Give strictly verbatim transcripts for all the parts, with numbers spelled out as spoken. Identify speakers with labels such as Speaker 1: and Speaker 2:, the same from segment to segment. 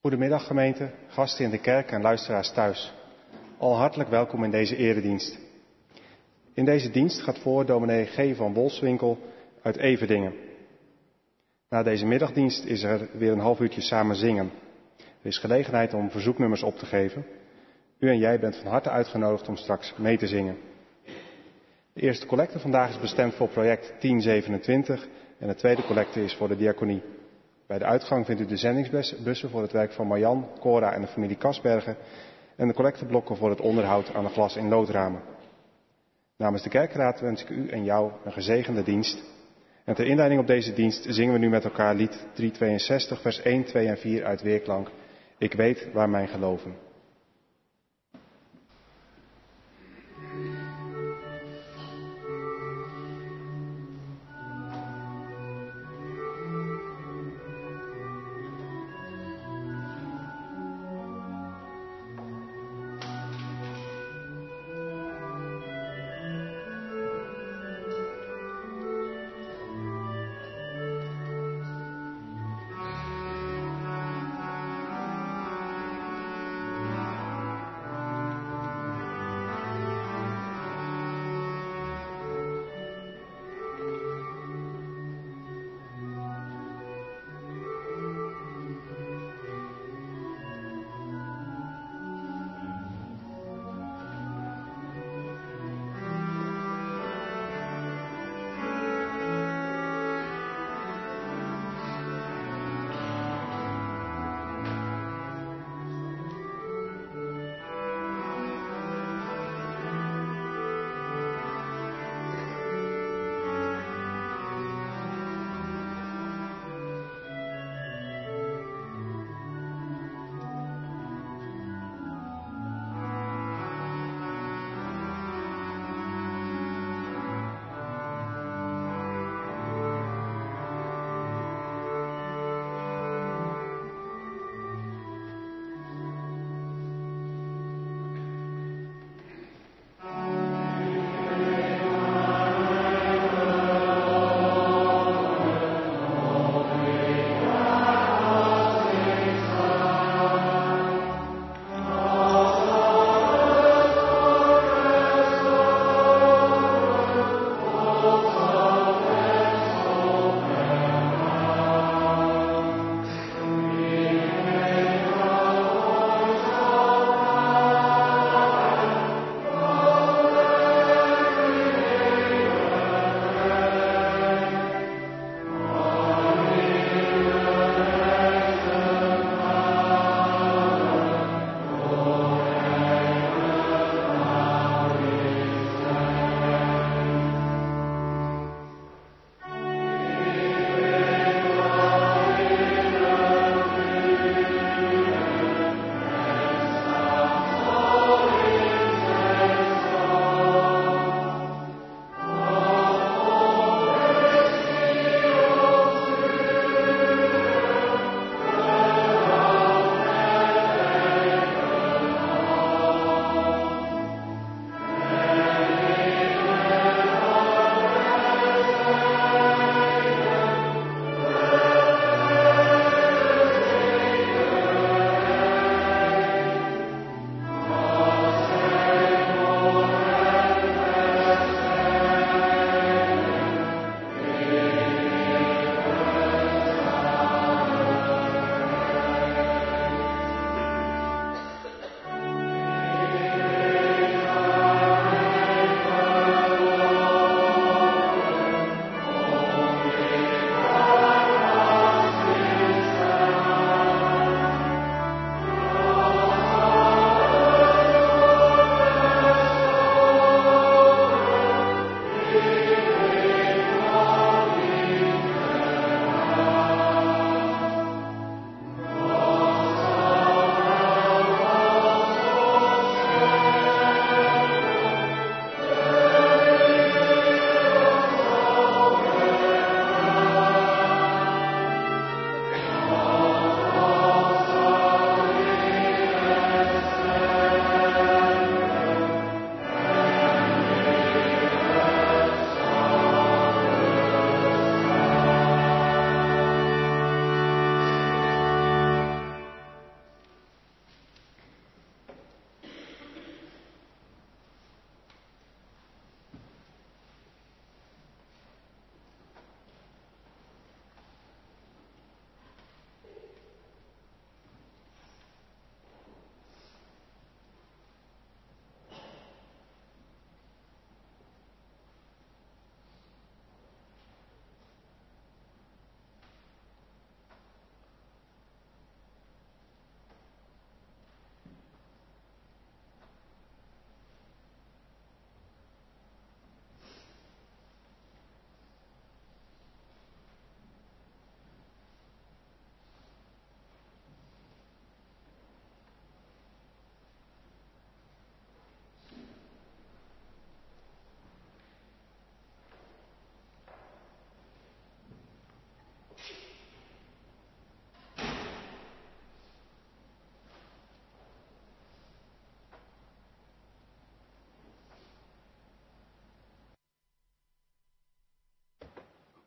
Speaker 1: Goedemiddag gemeente, gasten in de kerk en luisteraars thuis. Al hartelijk welkom in deze eredienst. In deze dienst gaat voor dominee G. van Wolfswinkel uit Everdingen. Na deze middagdienst is er weer een half uurtje samen zingen. Er is gelegenheid om verzoeknummers op te geven. U en jij bent van harte uitgenodigd om straks mee te zingen. De eerste collecte vandaag is bestemd voor project tien zevenentwintig en de tweede collecte is voor de diaconie. Bij de uitgang vindt u de zendingsbussen voor het werk van Marjan, Cora en de familie Kasbergen en de collecteblokken voor het onderhoud aan de glas- en loodramen. Namens de kerkraad wens ik u en jou een gezegende dienst. En ter inleiding op deze dienst zingen we nu met elkaar lied driehonderdtweeënzestig vers één, twee en vier uit Weerklank. Ik weet waar mijn geloven.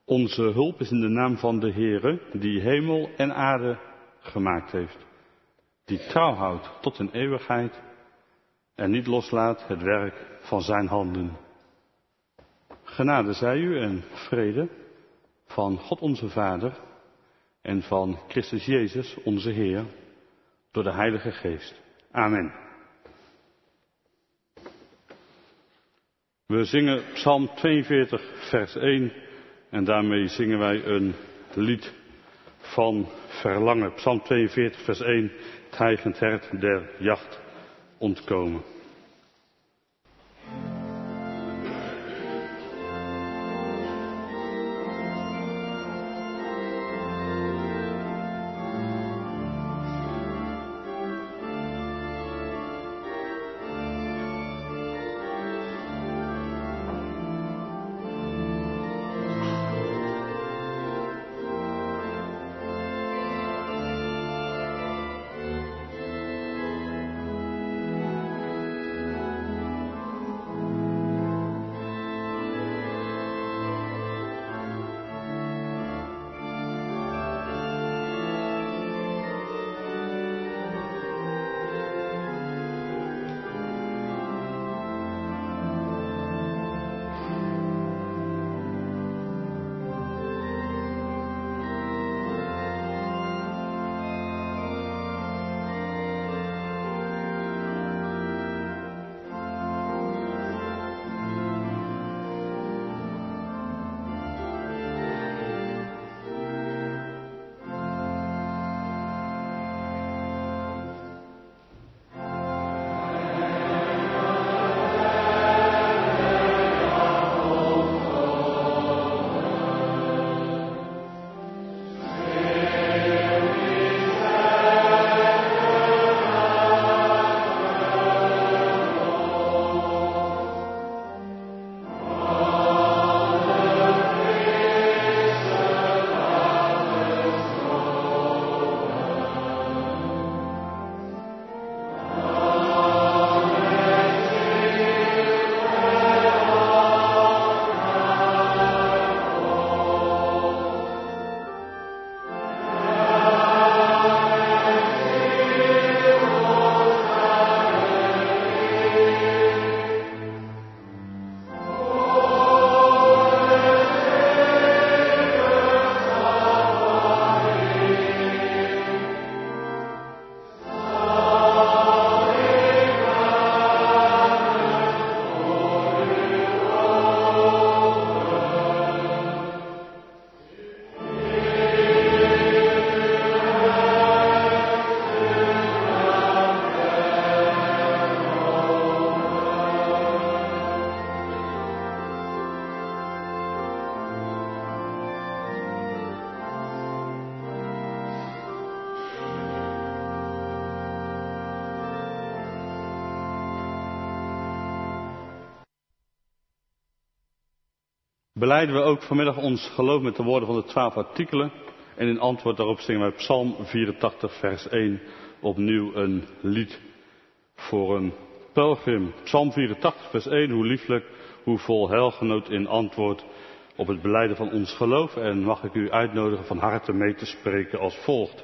Speaker 2: Onze hulp is in de naam van de Heere, die hemel en aarde gemaakt heeft. Die trouw houdt tot in eeuwigheid en niet loslaat het werk van zijn handen. Genade zij u en vrede van God onze Vader en van Christus Jezus onze Heer, door de Heilige Geest. Amen. We zingen Psalm tweeënveertig vers één en daarmee zingen wij een lied van verlangen. Psalm tweeënveertig vers één, het hijgend hert der jacht ontkomen. Belijden we ook vanmiddag ons geloof met de woorden van de twaalf artikelen. En in antwoord daarop zingen wij Psalm vierentachtig vers één opnieuw een lied voor een pelgrim. Psalm vierentachtig vers één, hoe lieflijk, hoe vol heilgenoot in antwoord op het belijden van ons geloof. En mag ik u uitnodigen van harte mee te spreken als volgt.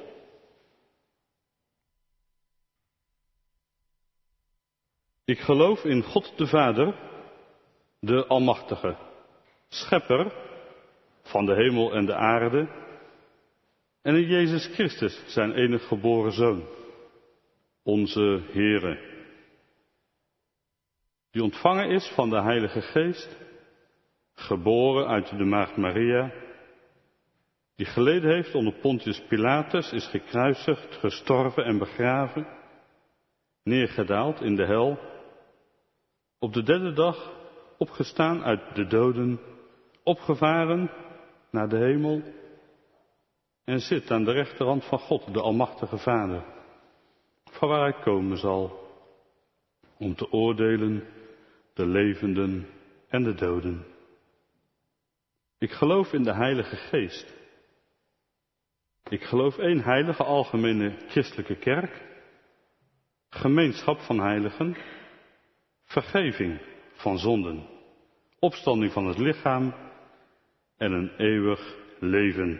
Speaker 2: Ik geloof in God de Vader, de Almachtige, Schepper van de hemel en de aarde, en in Jezus Christus, zijn enige geboren Zoon, onze Heere, die ontvangen is van de Heilige Geest, geboren uit de Maagd Maria, die geleden heeft onder Pontius Pilatus, is gekruisigd, gestorven en begraven, neergedaald in de hel, op de derde dag opgestaan uit de doden, opgevaren naar de hemel en zit aan de rechterhand van God, de Almachtige Vader, van waar hij komen zal om te oordelen de levenden en de doden. Ik geloof in de Heilige Geest. Ik geloof één heilige algemene christelijke kerk, gemeenschap van heiligen, vergeving van zonden, opstanding van het lichaam en een eeuwig leven.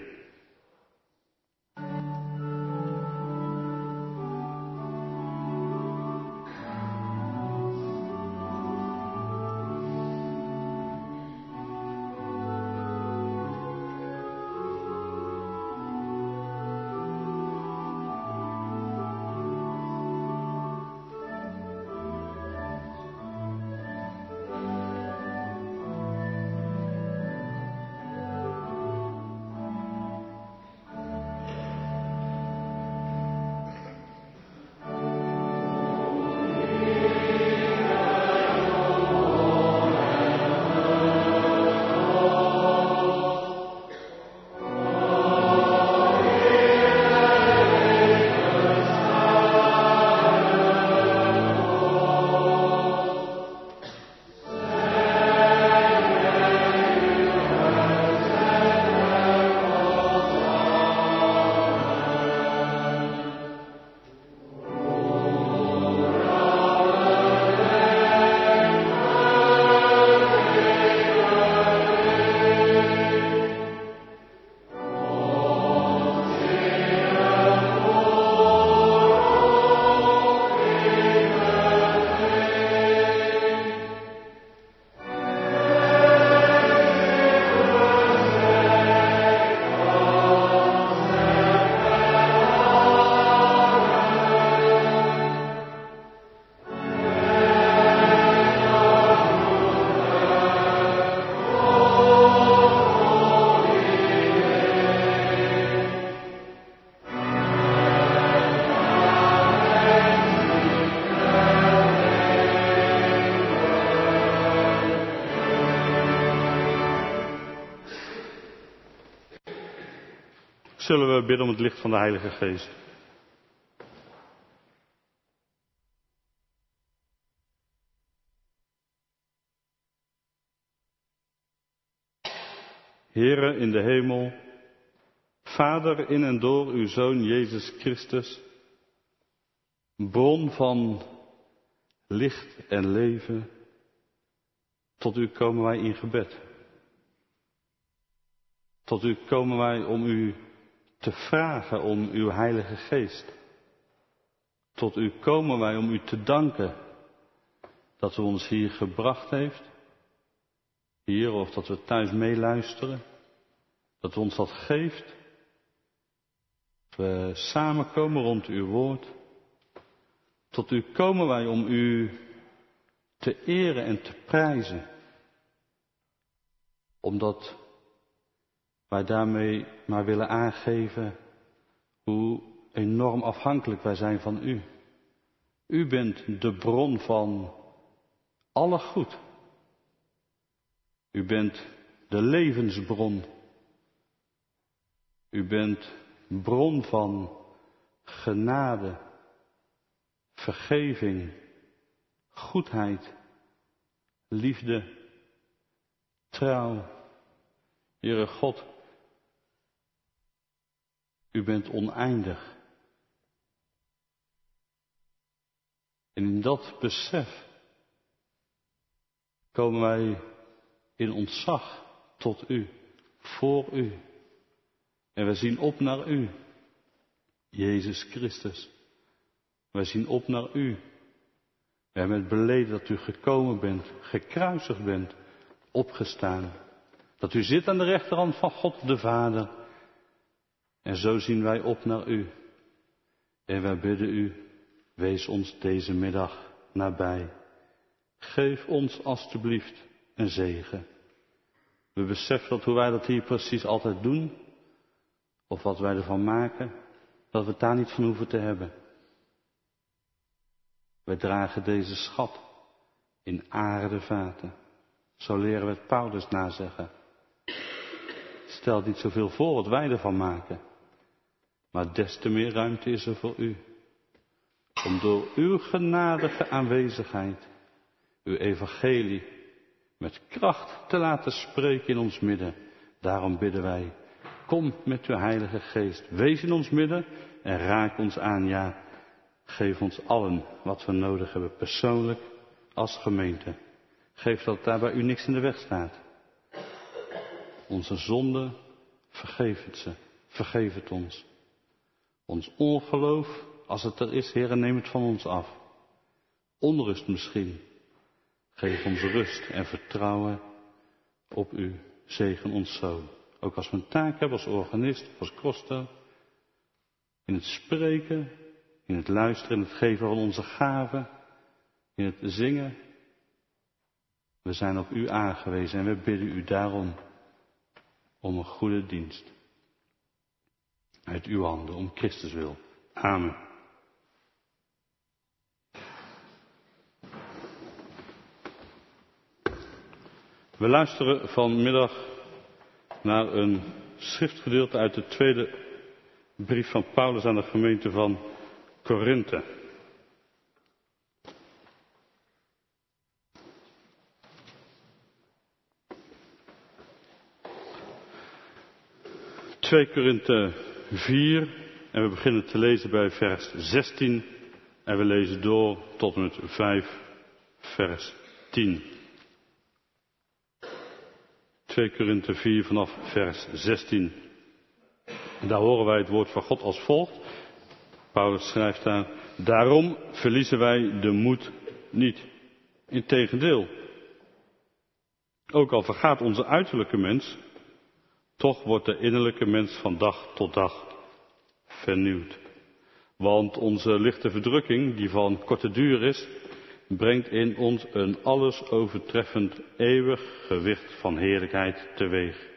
Speaker 2: Zullen we bidden om het licht van de Heilige Geest. Heere in de hemel, Vader in en door uw Zoon Jezus Christus, bron van licht en leven, tot u komen wij in gebed. Tot u komen wij om u te vragen om uw Heilige Geest. Tot u komen wij om u te danken dat u ons hier gebracht heeft. Hier of dat we thuis meeluisteren. Dat u ons dat geeft. Dat we samenkomen rond uw woord. Tot u komen wij om u te eren en te prijzen. Omdat wij daarmee maar willen aangeven hoe enorm afhankelijk wij zijn van u. U bent de bron van alle goed. U bent de levensbron. U bent bron van genade, vergeving, goedheid, liefde, trouw. Heere God, u bent oneindig. En in dat besef komen wij in ontzag tot u, voor u. En we zien op naar u, Jezus Christus. Wij zien op naar u. We hebben het beleden dat u gekomen bent, gekruisigd bent, opgestaan. Dat u zit aan de rechterhand van God de Vader. En zo zien wij op naar u. En wij bidden u, wees ons deze middag nabij. Geef ons alstublieft een zegen. We beseffen dat hoe wij dat hier precies altijd doen, of wat wij ervan maken, dat we het daar niet van hoeven te hebben. Wij dragen deze schat in aardevaten. Zo leren we het Paulus nazeggen. Stel niet zoveel voor wat wij ervan maken, maar des te meer ruimte is er voor u. Om door uw genadige aanwezigheid, uw evangelie, met kracht te laten spreken in ons midden. Daarom bidden wij, kom met uw Heilige Geest, wees in ons midden en raak ons aan, ja, geef ons allen wat we nodig hebben, persoonlijk als gemeente. Geef dat daar bij u niks in de weg staat. Onze zonde, vergeef het ze. Vergeef het ons. Ons ongeloof, als het er is, Heere, neem het van ons af. Onrust misschien. Geef ons rust en vertrouwen op u. Zegen ons zo. Ook als we een taak hebben als organist, als koster. In het spreken, in het luisteren, in het geven van onze gaven. In het zingen. We zijn op u aangewezen en we bidden u daarom om een goede dienst. Uit uw handen, om Christus wil. Amen. We luisteren vanmiddag naar een schriftgedeelte uit de tweede brief van Paulus aan de gemeente van Korinthe. twee Korinthe vier en we beginnen te lezen bij vers zestien en we lezen door tot en met vijf vers tien. twee Korinthe vier vanaf vers zestien. En daar horen wij het woord van God als volgt. Paulus schrijft daar: daarom verliezen wij de moed niet. Integendeel. Ook al vergaat onze uiterlijke mens, toch wordt de innerlijke mens van dag tot dag vernieuwd. Want onze lichte verdrukking, die van korte duur is, brengt in ons een alles overtreffend eeuwig gewicht van heerlijkheid teweeg.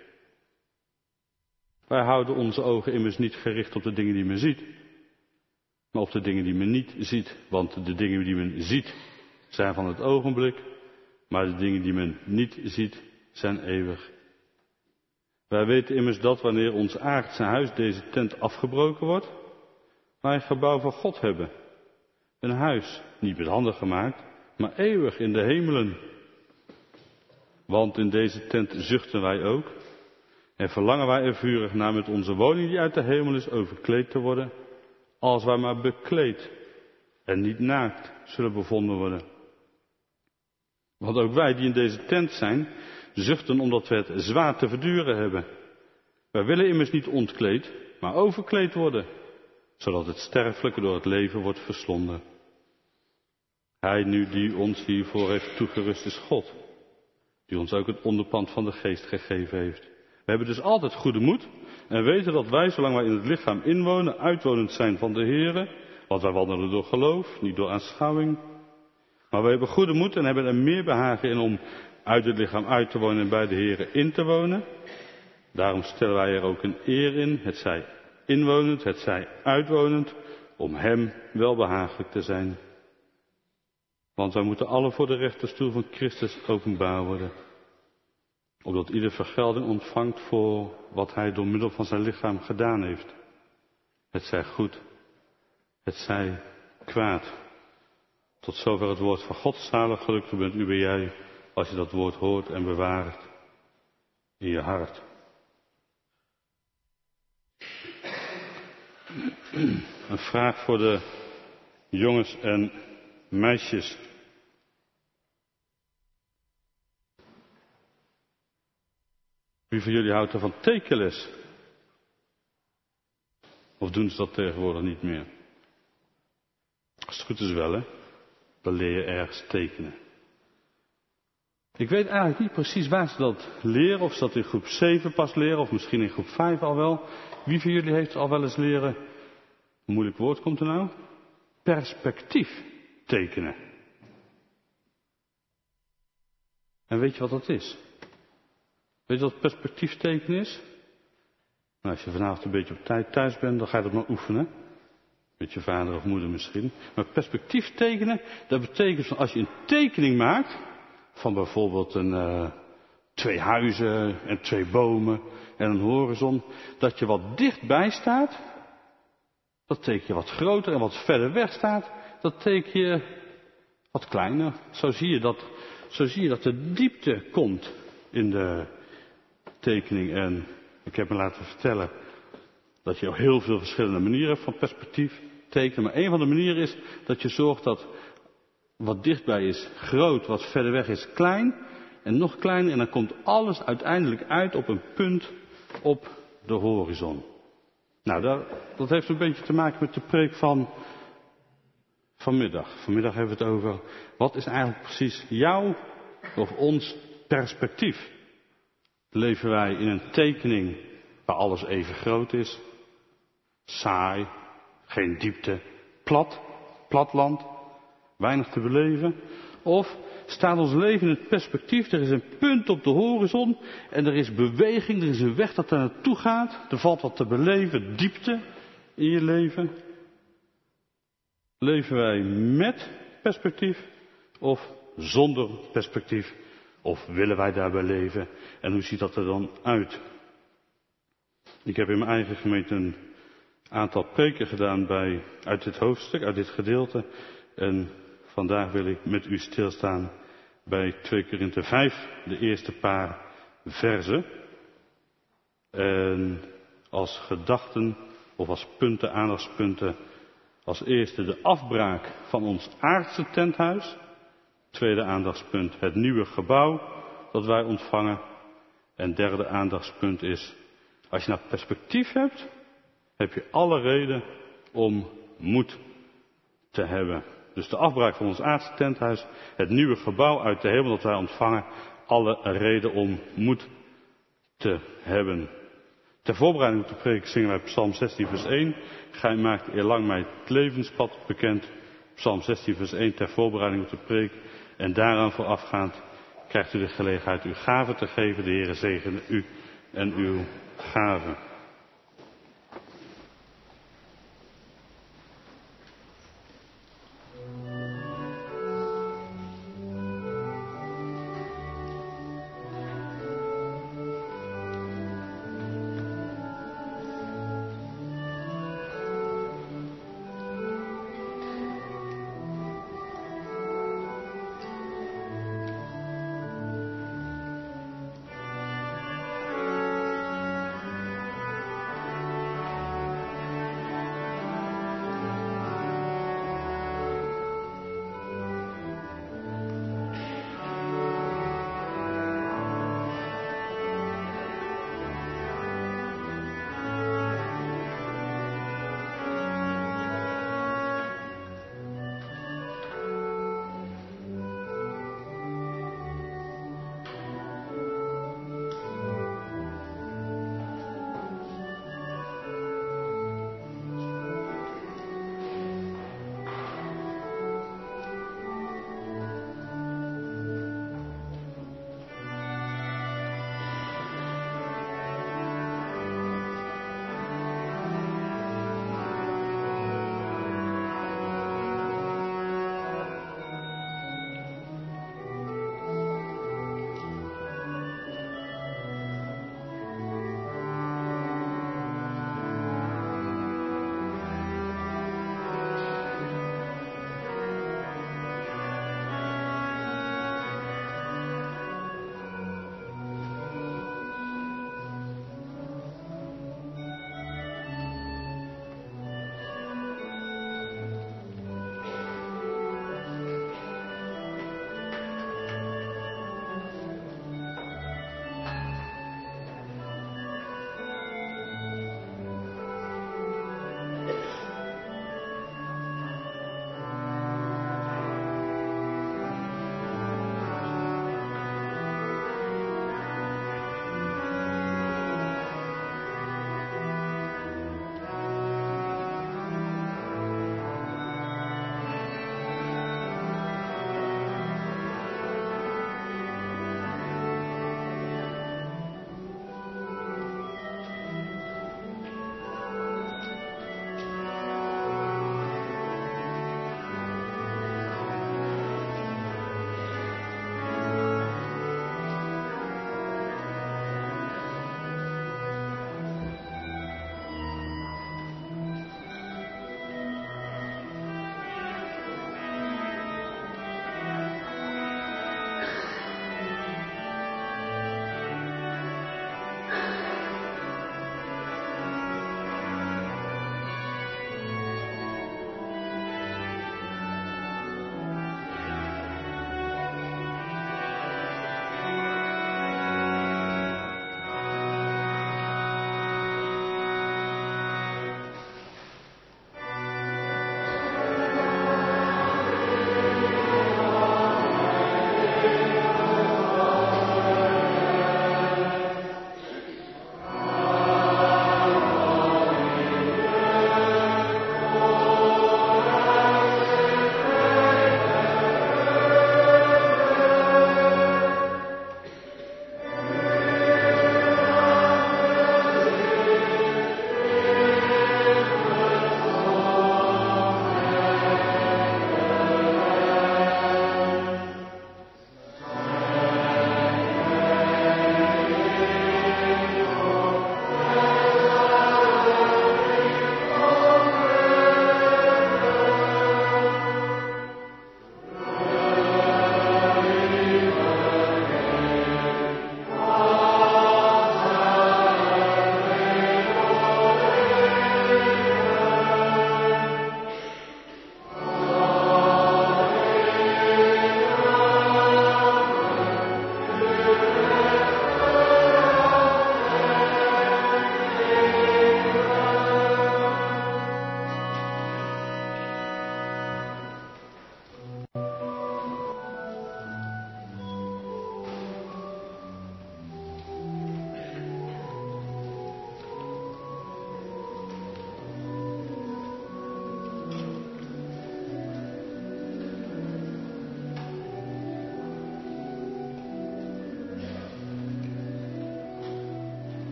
Speaker 2: Wij houden onze ogen immers niet gericht op de dingen die men ziet, maar op de dingen die men niet ziet. Want de dingen die men ziet zijn van het ogenblik, maar de dingen die men niet ziet zijn eeuwig. Wij weten immers dat wanneer ons aardse huis, deze tent, afgebroken wordt, wij een gebouw van God hebben. Een huis, niet met handen gemaakt, maar eeuwig in de hemelen. Want in deze tent zuchten wij ook en verlangen wij er vurig naar met onze woning die uit de hemel is overkleed te worden, als wij maar bekleed en niet naakt zullen bevonden worden. Want ook wij die in deze tent zijn, zuchten omdat we het zwaar te verduren hebben. Wij willen immers niet ontkleed, maar overkleed worden, zodat het sterfelijke door het leven wordt verslonden. Hij nu die ons hiervoor heeft toegerust is God, die ons ook het onderpand van de geest gegeven heeft. We hebben dus altijd goede moed en weten dat wij, zolang wij in het lichaam inwonen, uitwonend zijn van de Here, want wij wandelen door geloof, niet door aanschouwing. Maar wij hebben goede moed en hebben er meer behagen in om uit het lichaam uit te wonen en bij de Here in te wonen. Daarom stellen wij er ook een eer in, het zij inwonend, het zij uitwonend, om hem welbehagelijk te zijn. Want wij moeten allen voor de rechterstoel van Christus openbaar worden, opdat ieder vergelding ontvangt voor wat hij door middel van zijn lichaam gedaan heeft. Het zij goed, het zij kwaad. Tot zover het woord van God. Zalig gelukkig bent u en jij, als je dat woord hoort en bewaart in je hart. Een vraag voor de jongens en meisjes. Wie van jullie houdt er van tekenles? Of doen ze dat tegenwoordig niet meer? Als het goed is wel, hè? Dan leer je ergens tekenen. Ik weet eigenlijk niet precies waar ze dat leren. Of ze dat in groep zeven pas leren. Of misschien in groep vijf al wel. Wie van jullie heeft al wel eens leren... Een moeilijk woord komt er nou. Perspectief tekenen. En weet je wat dat is? Weet je wat perspectief tekenen is? Nou, als je vanavond een beetje op tijd thuis bent, dan ga je dat maar oefenen. Met je vader of moeder misschien. Maar perspectief tekenen, dat betekent van als je een tekening maakt, van bijvoorbeeld een, uh, twee huizen en twee bomen en een horizon, dat je wat dichtbij staat, dat teken je wat groter, en wat verder weg staat, dat teken je wat kleiner. Zo zie je dat, zo zie je dat de diepte komt in de tekening. En ik heb me laten vertellen dat je heel veel verschillende manieren hebt van perspectief tekenen. Maar een van de manieren is dat je zorgt dat wat dichtbij is groot, wat verder weg is klein. en nog kleiner en dan komt alles uiteindelijk uit op een punt op de horizon. Nou, dat, dat heeft een beetje te maken met de preek van vanmiddag. Vanmiddag hebben we het over, wat is eigenlijk precies jouw of ons perspectief? Leven wij in een tekening waar alles even groot is? Saai, geen diepte, plat, platland, weinig te beleven? Of staat ons leven in het perspectief, er is een punt op de horizon en er is beweging, er is een weg dat er naartoe gaat, er valt wat te beleven, diepte in je leven? Leven wij met perspectief of zonder perspectief? Of willen wij daarbij leven? En hoe ziet dat er dan uit? Ik heb in mijn eigen gemeente een aantal preken gedaan bij, uit dit hoofdstuk, uit dit gedeelte. En vandaag wil ik met u stilstaan bij twee Korinthe vijf, de eerste paar verzen. En als gedachten of als punten, aandachtspunten, als eerste de afbraak van ons aardse tenthuis. Tweede aandachtspunt, het nieuwe gebouw dat wij ontvangen. En derde aandachtspunt is, als je nou perspectief hebt, heb je alle reden om moed te hebben. Dus de afbraak van ons aardse tenthuis, het nieuwe gebouw uit de hemel dat wij ontvangen, alle reden om moed te hebben. Ter voorbereiding op de preek zingen wij Psalm zestien vers één. Gij maakt eerlang mij het levenspad bekend. Psalm zestien vers één ter voorbereiding op de preek. En daaraan voorafgaand krijgt u de gelegenheid uw gaven te geven. De Heere zegene u en uw gaven.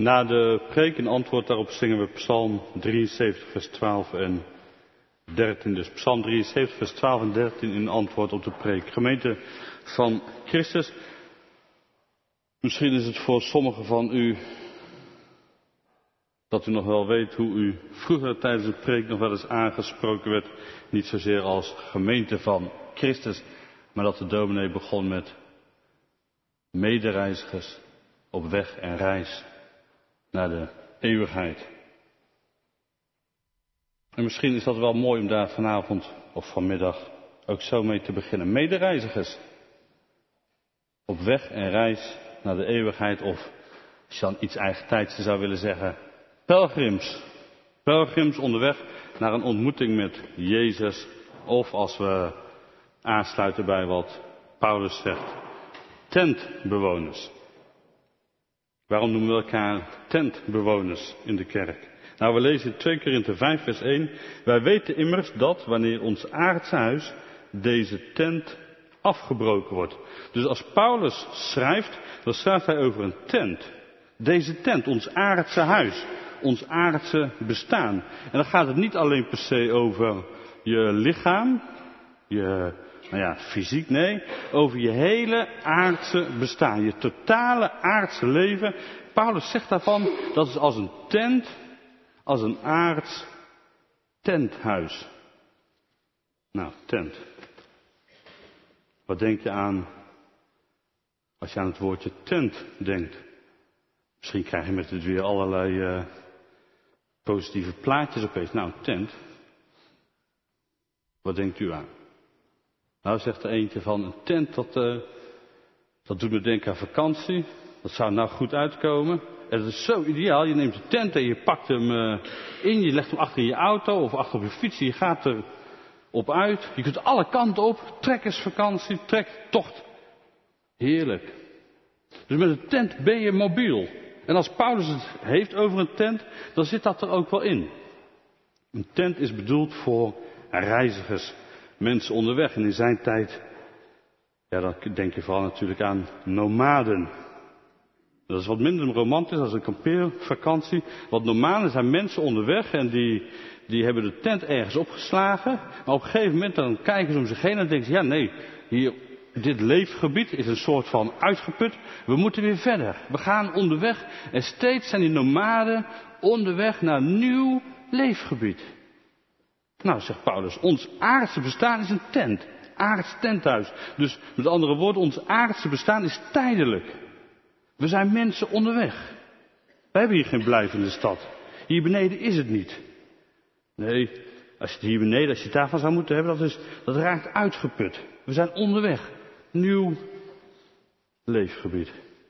Speaker 2: Na de preek in antwoord daarop zingen we Psalm drieënzeventig vers twaalf en dertien. Dus Psalm drieënzeventig vers twaalf en dertien in antwoord op de preek. Gemeente van Christus. Misschien is het voor sommigen van u dat u nog wel weet hoe u vroeger tijdens de preek nog wel eens aangesproken werd. Niet zozeer als gemeente van Christus, maar dat de dominee begon met medereizigers op weg en reis naar de eeuwigheid. En misschien is dat wel mooi om daar vanavond of vanmiddag ook zo mee te beginnen. Medereizigers op weg en reis naar de eeuwigheid, of als je dan iets eigentijds zou willen zeggen, pelgrims. Pelgrims onderweg naar een ontmoeting met Jezus, of als we aansluiten bij wat Paulus zegt, tentbewoners. Waarom noemen we elkaar tentbewoners in de kerk? Nou, we lezen in twee Korinthe vijf vers één. Wij weten immers dat wanneer ons aardse huis, deze tent, afgebroken wordt. Dus als Paulus schrijft, dan schrijft hij over een tent. Deze tent, ons aardse huis, ons aardse bestaan. En dan gaat het niet alleen per se over je lichaam, je, nou ja, fysiek, nee, over je hele aardse bestaan, je totale aardse leven. Paulus zegt daarvan, dat is als een tent, als een aards tenthuis. Nou, tent. Wat denk je aan als je aan het woordje tent denkt? Misschien krijg je met het weer allerlei uh, positieve plaatjes opeens. Nou, tent. Wat denkt u aan? Nou, zegt er eentje van een tent, dat, uh, dat doet me denken aan vakantie. Dat zou nou goed uitkomen. En dat is zo ideaal. Je neemt de tent en je pakt hem uh, in. Je legt hem achter in je auto of achter op je fiets. Je gaat er op uit. Je kunt alle kanten op. Trekkersvakantie, trektocht. Heerlijk. Dus met een tent ben je mobiel. En als Paulus het heeft over een tent, dan zit dat er ook wel in. Een tent is bedoeld voor reizigers, mensen onderweg. En in zijn tijd, ja, dan denk je vooral natuurlijk aan nomaden. Dat is wat minder romantisch als een kampeervakantie. Want nomaden zijn mensen onderweg en die, die hebben de tent ergens opgeslagen. Maar op een gegeven moment dan kijken ze om zich heen en denken ze, ja nee, hier, dit leefgebied is een soort van uitgeput. We moeten weer verder. We gaan onderweg en steeds zijn die nomaden onderweg naar een nieuw leefgebied. Nou, zegt Paulus, ons aardse bestaan is een tent. Aards tenthuis. Dus met andere woorden, ons aardse bestaan is tijdelijk. We zijn mensen onderweg. We hebben hier geen blijvende stad. Hier beneden is het niet. Nee, als je het hier beneden, als je het daarvan zou moeten hebben, dat, is, dat raakt uitgeput. We zijn onderweg. Nieuw leefgebied.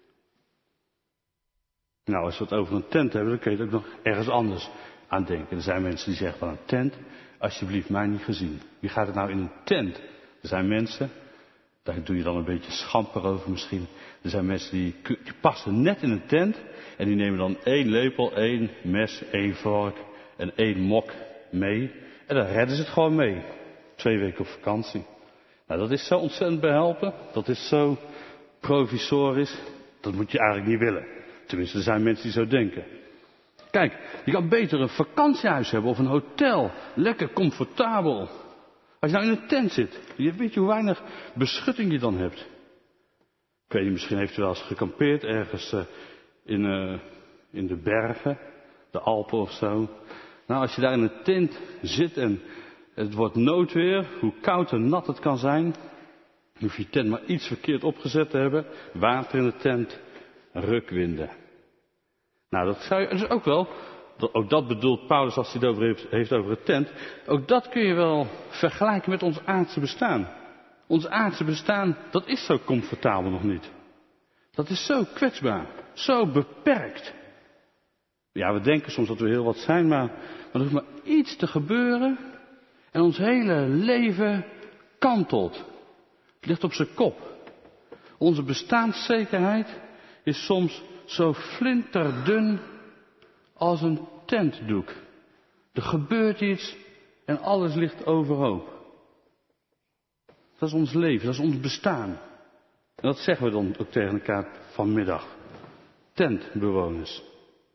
Speaker 2: Nou, als we het over een tent hebben, dan kun je het ook nog ergens anders aan denken. Er zijn mensen die zeggen van een tent, alsjeblieft mij niet gezien. Wie gaat er nou in een tent? Er zijn mensen, daar doe je dan een beetje schamper over misschien. Er zijn mensen die, die passen net in een tent en die nemen dan één lepel, één mes, één vork en één mok mee. En dan redden ze het gewoon mee. Twee weken op vakantie. Nou, dat is zo ontzettend behelpen. Dat is zo provisorisch. Dat moet je eigenlijk niet willen. Tenminste, er zijn mensen die zo denken. Kijk, je kan beter een vakantiehuis hebben of een hotel. Lekker comfortabel. Als je nou in een tent zit, je weet je hoe weinig beschutting je dan hebt. Ik weet niet, misschien heeft u wel eens gekampeerd ergens uh, in, uh, in de bergen, de Alpen of zo. Nou, als je daar in een tent zit en het wordt noodweer, hoe koud en nat het kan zijn, hoef je tent maar iets verkeerd opgezet te hebben. Water in de tent, rukwinden. Nou, dat zou je dus ook wel, ook dat bedoelt Paulus als hij het over heeft, heeft over het tent, ook dat kun je wel vergelijken met ons aardse bestaan. Ons aardse bestaan, dat is zo comfortabel nog niet. Dat is zo kwetsbaar, zo beperkt. Ja, we denken soms dat we heel wat zijn, maar, maar er hoeft maar iets te gebeuren en ons hele leven kantelt. Het ligt op zijn kop. Onze bestaanszekerheid is soms zo flinterdun als een tentdoek. Er gebeurt iets en alles ligt overhoop. Dat is ons leven, dat is ons bestaan. En dat zeggen we dan ook tegen elkaar vanmiddag. Tentbewoners.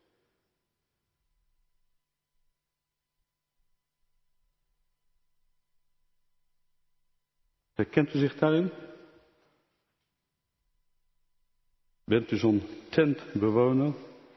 Speaker 2: Herkent u zich daarin? Bent u zo'n tentbewoner?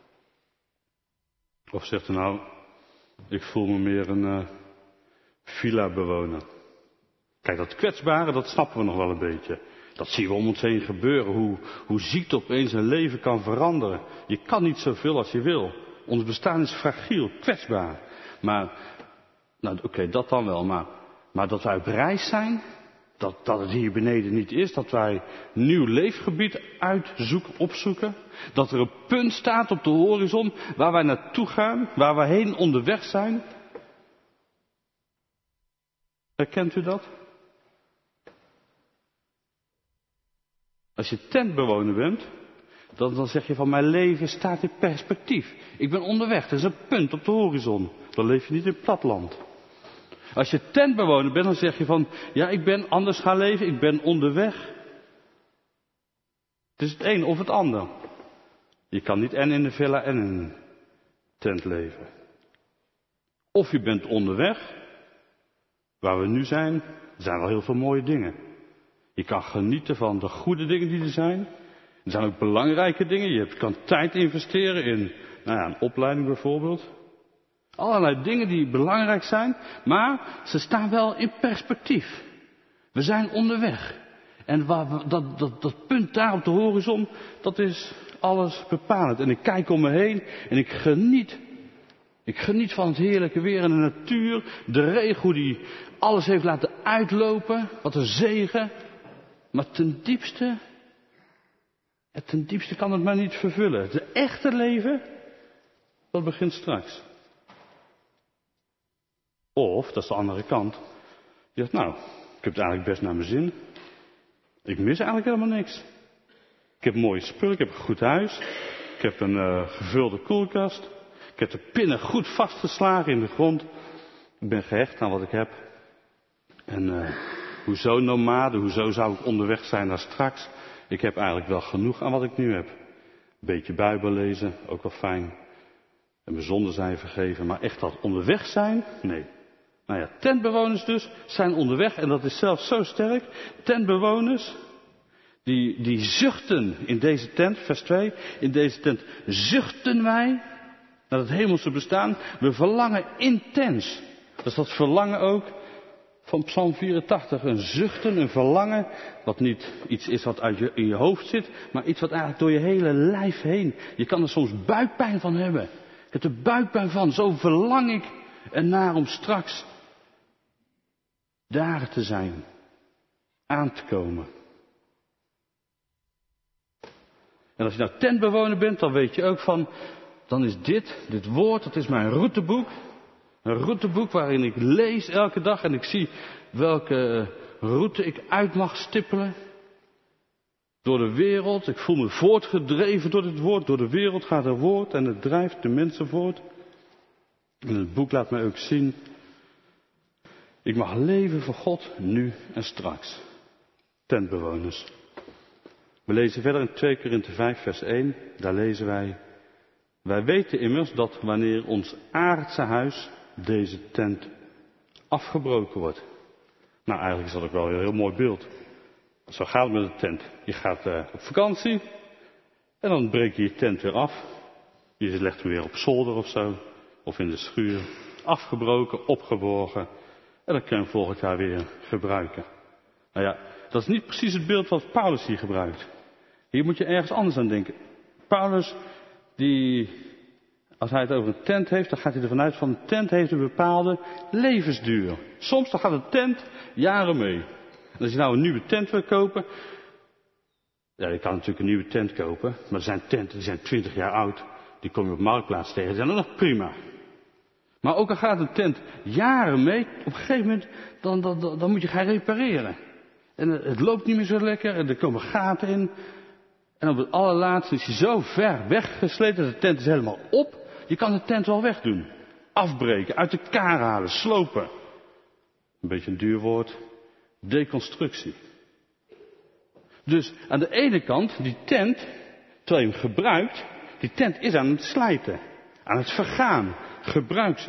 Speaker 2: Of zegt u nou, ik voel me meer een uh, villa-bewoner? Kijk, dat kwetsbare, dat snappen we nog wel een beetje. Dat zien we om ons heen gebeuren, hoe, hoe ziekte opeens een leven kan veranderen. Je kan niet zoveel als je wil. Ons bestaan is fragiel, kwetsbaar. Maar, nou oké, okay, dat dan wel, maar, maar dat wij op reis zijn, dat, dat het hier beneden niet is, dat wij nieuw leefgebied uitzoeken, opzoeken. Dat er een punt staat op de horizon waar wij naartoe gaan, waar we heen onderweg zijn. Herkent u dat? Als je tentbewoner bent, dan, dan zeg je van mijn leven staat in perspectief. Ik ben onderweg, er is een punt op de horizon. Dan leef je niet in het platteland. Als je tentbewoner bent, dan zeg je van ja, ik ben anders gaan leven, ik ben onderweg. Het is het een of het ander. Je kan niet en in de villa en in een tent leven. Of je bent onderweg, waar we nu zijn, er zijn wel heel veel mooie dingen. Je kan genieten van de goede dingen die er zijn. Er zijn ook belangrijke dingen. Je kan tijd investeren in nou ja, een opleiding bijvoorbeeld. Allerlei dingen die belangrijk zijn, maar ze staan wel in perspectief. We zijn onderweg. En waar we, dat, dat, dat punt daar op de horizon, dat is alles bepalend. En ik kijk om me heen en ik geniet. Ik geniet van het heerlijke weer en de natuur. De regen die alles heeft laten uitlopen. Wat een zegen. Maar ten diepste, ten diepste kan het maar niet vervullen. Het echte leven, dat begint straks. Of, dat is de andere kant. Je zegt, nou, ik heb het eigenlijk best naar mijn zin. Ik mis eigenlijk helemaal niks. Ik heb mooie spullen, ik heb een goed huis. Ik heb een uh, gevulde koelkast. Ik heb de pinnen goed vastgeslagen in de grond. Ik ben gehecht aan wat ik heb. En uh, hoezo nomade, hoezo zou ik onderweg zijn naar straks? Ik heb eigenlijk wel genoeg aan wat ik nu heb. Een beetje Bijbel lezen, ook wel fijn. En mijn zonden zijn vergeven, maar echt dat onderweg zijn? Nee. Nou ja, tentbewoners dus zijn onderweg en dat is zelfs zo sterk. Tentbewoners, die, die zuchten in deze tent, vers twee. In deze tent zuchten wij naar het hemelse bestaan. We verlangen intens. Dat is dat verlangen ook van Psalm vierentachtig. Een zuchten, een verlangen, wat niet iets is wat uit je, in je hoofd zit, maar iets wat eigenlijk door je hele lijf heen. Je kan er soms buikpijn van hebben. Ik heb er buikpijn van, zo verlang ik ernaar om straks daar te zijn, aan te komen. En als je nou tentbewoner bent, dan weet je ook van, dan is dit, dit woord, dat is mijn routeboek. Een routeboek waarin ik lees elke dag en ik zie welke route ik uit mag stippelen. Door de wereld, ik voel me voortgedreven door dit woord. Door de wereld gaat er woord en het drijft de mensen voort. En het boek laat mij ook zien. Ik mag leven voor God, nu en straks. Tentbewoners. We lezen verder in twee Korinthe vijf vers één. Daar lezen wij. Wij weten immers dat wanneer ons aardse huis, deze tent, afgebroken wordt. Nou, eigenlijk is dat ook wel een heel mooi beeld. Zo gaat het met een tent. Je gaat uh, op vakantie en dan breek je je tent weer af. Je legt hem weer op zolder of zo, of in de schuur. Afgebroken, opgeborgen. En dan kun je hem volgend jaar weer gebruiken. Nou ja, dat is niet precies het beeld wat Paulus hier gebruikt. Hier moet je ergens anders aan denken. Paulus, die, als hij het over een tent heeft, dan gaat hij ervan uit van een tent heeft een bepaalde levensduur. Soms dan gaat een tent jaren mee. En als je nou een nieuwe tent wil kopen, ja, je kan natuurlijk een nieuwe tent kopen, maar er zijn tenten die zijn twintig jaar oud, die kom je op Marktplaats tegen, die zijn nog prima. Maar ook al gaat een tent jaren mee, op een gegeven moment, dan, dan, dan, dan moet je gaan repareren. En het loopt niet meer zo lekker, en er komen gaten in. En op het allerlaatste is hij zo ver weggesleten, de tent is helemaal op. Je kan de tent wel wegdoen. Afbreken, uit elkaar halen, slopen. Een beetje een duur woord. Deconstructie. Dus aan de ene kant, die tent, terwijl je hem gebruikt, die tent is aan het slijten. Aan het vergaan.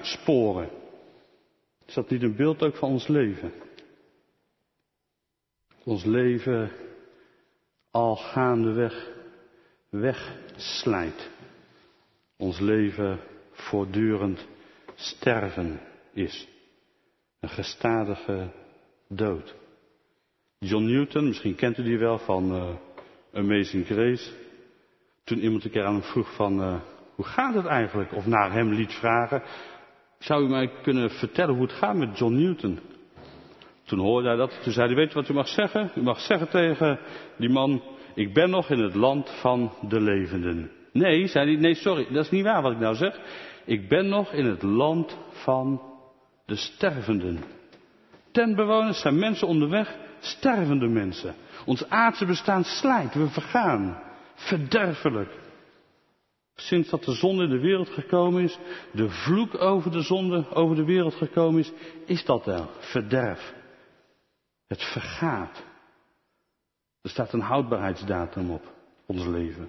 Speaker 2: Gebruikssporen. Is dat niet een beeld ook van ons leven? ons leven al gaandeweg wegslijt. Ons leven voortdurend sterven is. Een gestadige dood. John Newton, misschien kent u die wel van uh, Amazing Grace. Toen iemand een keer aan hem vroeg van, uh, hoe gaat het eigenlijk? Of naar hem liet vragen, zou u mij kunnen vertellen hoe het gaat met John Newton? Toen hoorde hij dat, toen zei hij, weet je wat u mag zeggen? U mag zeggen tegen die man, ik ben nog in het land van de levenden. Nee, zei hij, nee sorry, dat is niet waar wat ik nou zeg. Ik ben nog in het land van de stervenden. Tentbewoners zijn mensen onderweg, stervende mensen. Ons aardse bestaan slijt, we vergaan. Verderfelijk. Sinds dat de zonde in de wereld gekomen is, de vloek over de zonde over de wereld gekomen is, is dat wel verderf. Het vergaat. Er staat een houdbaarheidsdatum op, ons leven.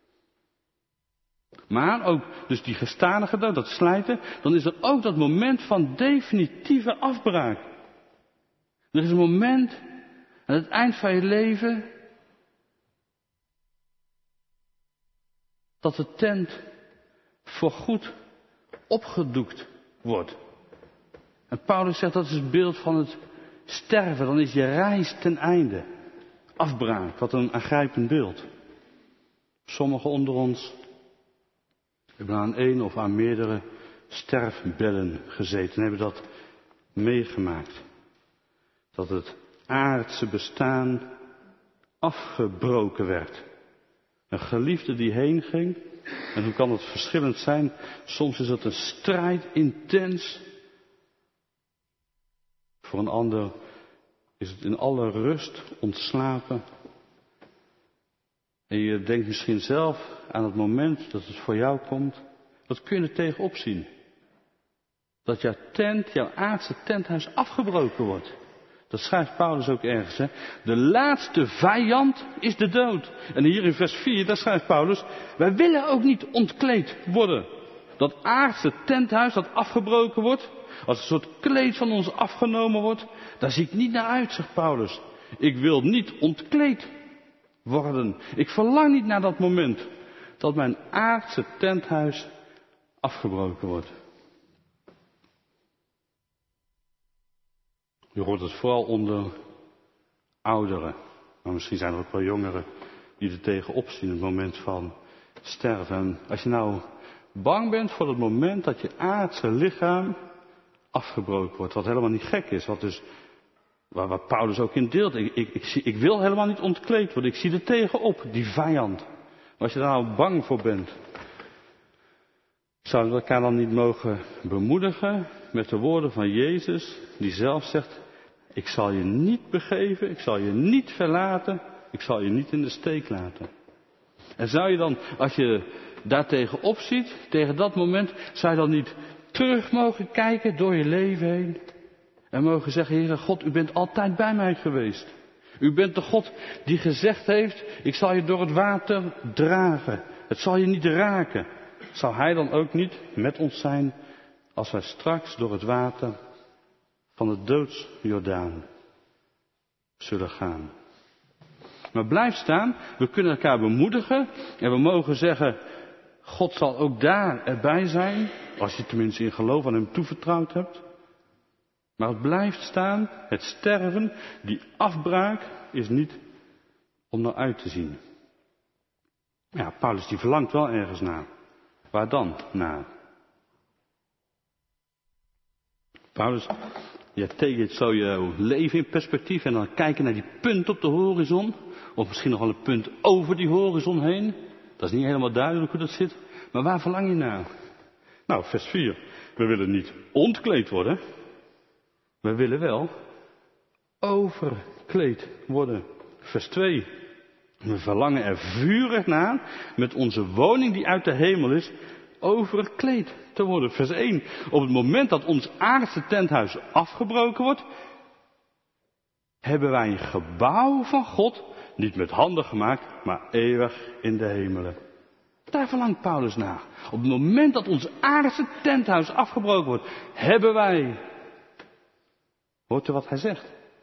Speaker 2: Maar ook, dus die gestadige dood, dat slijten, dan is er ook dat moment van definitieve afbraak. Er is een moment aan het eind van je leven dat de tent voorgoed opgedoekt wordt. En Paulus zegt dat is het beeld van het sterven, dan is je reis ten einde. Afbraak, wat een aangrijpend beeld. Sommigen onder ons hebben aan één of aan meerdere sterfbedden gezeten en hebben dat meegemaakt. Dat het aardse bestaan afgebroken werd. Een geliefde die heen ging. En hoe kan het verschillend zijn? Soms is het een strijd, intens. Voor een ander is het in alle rust ontslapen. En je denkt misschien zelf aan het moment dat het voor jou komt. Wat kun je er tegenop zien? Dat jouw tent, jouw aardse tenthuis afgebroken wordt. Dat schrijft Paulus ook ergens. Hè? De laatste vijand is de dood. En hier in vers vier, daar schrijft Paulus, wij willen ook niet ontkleed worden. Dat aardse tenthuis dat afgebroken wordt, als een soort kleed van ons afgenomen wordt, daar zie ik niet naar uit, zegt Paulus. Ik wil niet ontkleed worden. Ik verlang niet naar dat moment dat mijn aardse tenthuis afgebroken wordt. Je hoort het vooral onder ouderen. Maar misschien zijn er ook wel jongeren die er tegenop zien, het moment van sterven. En als je nou bang bent voor het moment dat je aardse lichaam afgebroken wordt, wat helemaal niet gek is, wat dus, waar, waar Paulus ook in deelt. Ik, ik, ik, zie, ik wil helemaal niet ontkleed worden, ik zie er tegenop, die vijand. Maar als je daar nou bang voor bent, zouden we elkaar dan niet mogen bemoedigen met de woorden van Jezus, die zelf zegt, ik zal je niet begeven, ik zal je niet verlaten, ik zal je niet in de steek laten. En zou je dan, als je daartegen opziet, tegen dat moment, zou je dan niet terug mogen kijken door je leven heen en mogen zeggen, Heere God, u bent altijd bij mij geweest. U bent de God die gezegd heeft, ik zal je door het water dragen. Het zal je niet raken. Zal Hij dan ook niet met ons zijn als wij straks door het water van de doodsjordaan zullen gaan? Maar blijf staan, we kunnen elkaar bemoedigen en we mogen zeggen, God zal ook daar erbij zijn, als je tenminste in geloof aan Hem toevertrouwd hebt. Maar het blijft staan, het sterven, die afbraak is niet om naar uit te zien. Ja, Paulus die verlangt wel ergens naar. Waar dan naar? Paulus, je tekent zo je leven in perspectief en dan kijken naar die punt op de horizon. Of misschien nog wel een punt over die horizon heen. Dat is niet helemaal duidelijk hoe dat zit. Maar waar verlang je naar? Nou, vers vier. We willen niet ontkleed worden. We willen wel overkleed worden. Vers twee. We verlangen er vurig naar met onze woning die uit de hemel is, overkleed te worden. Vers één. Op het moment dat ons aardse tenthuis afgebroken wordt, hebben wij een gebouw van God, niet met handen gemaakt, maar eeuwig in de hemelen. Daar verlangt Paulus naar. Op het moment dat ons aardse tenthuis afgebroken wordt, hebben wij, hoort u wat hij zegt?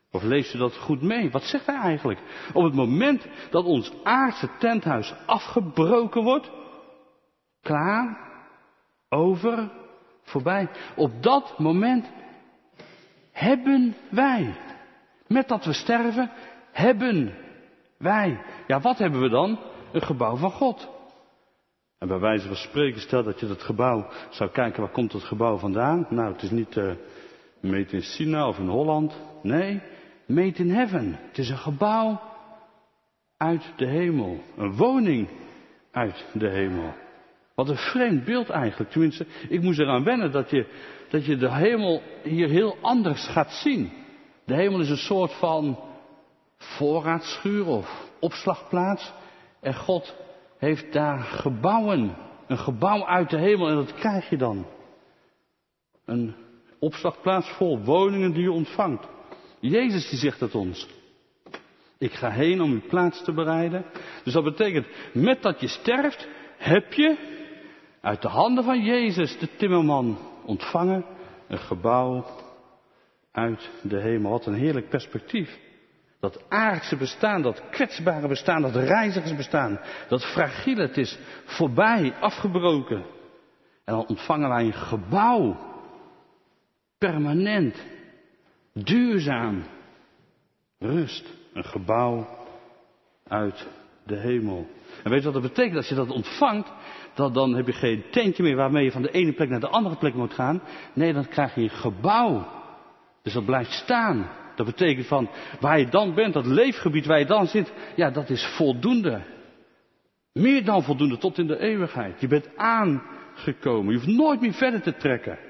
Speaker 2: Of leest u dat goed mee? Wat zegt hij eigenlijk? Op het moment dat ons aardse tenthuis afgebroken wordt, klaar, over, voorbij. Op dat moment hebben wij, met dat we sterven, hebben wij. Ja, wat hebben we dan? Een gebouw van God. En bij wijze van spreken, stel dat je dat gebouw zou kijken, waar komt het gebouw vandaan? Nou, het is niet uh, made in China of in Holland. Nee, made in heaven. Het is een gebouw uit de hemel. Een woning uit de hemel. Wat een vreemd beeld eigenlijk. Tenminste, ik moest eraan wennen dat je, dat je de hemel hier heel anders gaat zien. De hemel is een soort van voorraadschuur of opslagplaats. En God heeft daar gebouwen. Een gebouw uit de hemel. En dat krijg je dan. Een opslagplaats vol woningen die je ontvangt. Jezus die zegt het ons. Ik ga heen om uw plaats te bereiden. Dus dat betekent, met dat je sterft, heb je uit de handen van Jezus, de timmerman, ontvangen een gebouw uit de hemel. Wat een heerlijk perspectief. Dat aardse bestaan, dat kwetsbare bestaan, dat reizigersbestaan, dat fragiele, het is voorbij, afgebroken. En dan ontvangen wij een gebouw. Permanent. Duurzaam. Rust. Een gebouw uit de hemel. En weet je wat dat betekent? Als je dat ontvangt, dan, dan heb je geen tentje meer waarmee je van de ene plek naar de andere plek moet gaan. Nee, dan krijg je een gebouw. Dus dat blijft staan. Dat betekent van, waar je dan bent, dat leefgebied waar je dan zit, ja, dat is voldoende. Meer dan voldoende, tot in de eeuwigheid. Je bent aangekomen. Je hoeft nooit meer verder te trekken.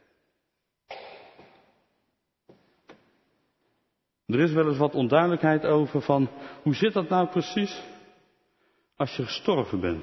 Speaker 2: Er is wel eens wat onduidelijkheid over van, hoe zit dat nou precies als je gestorven bent?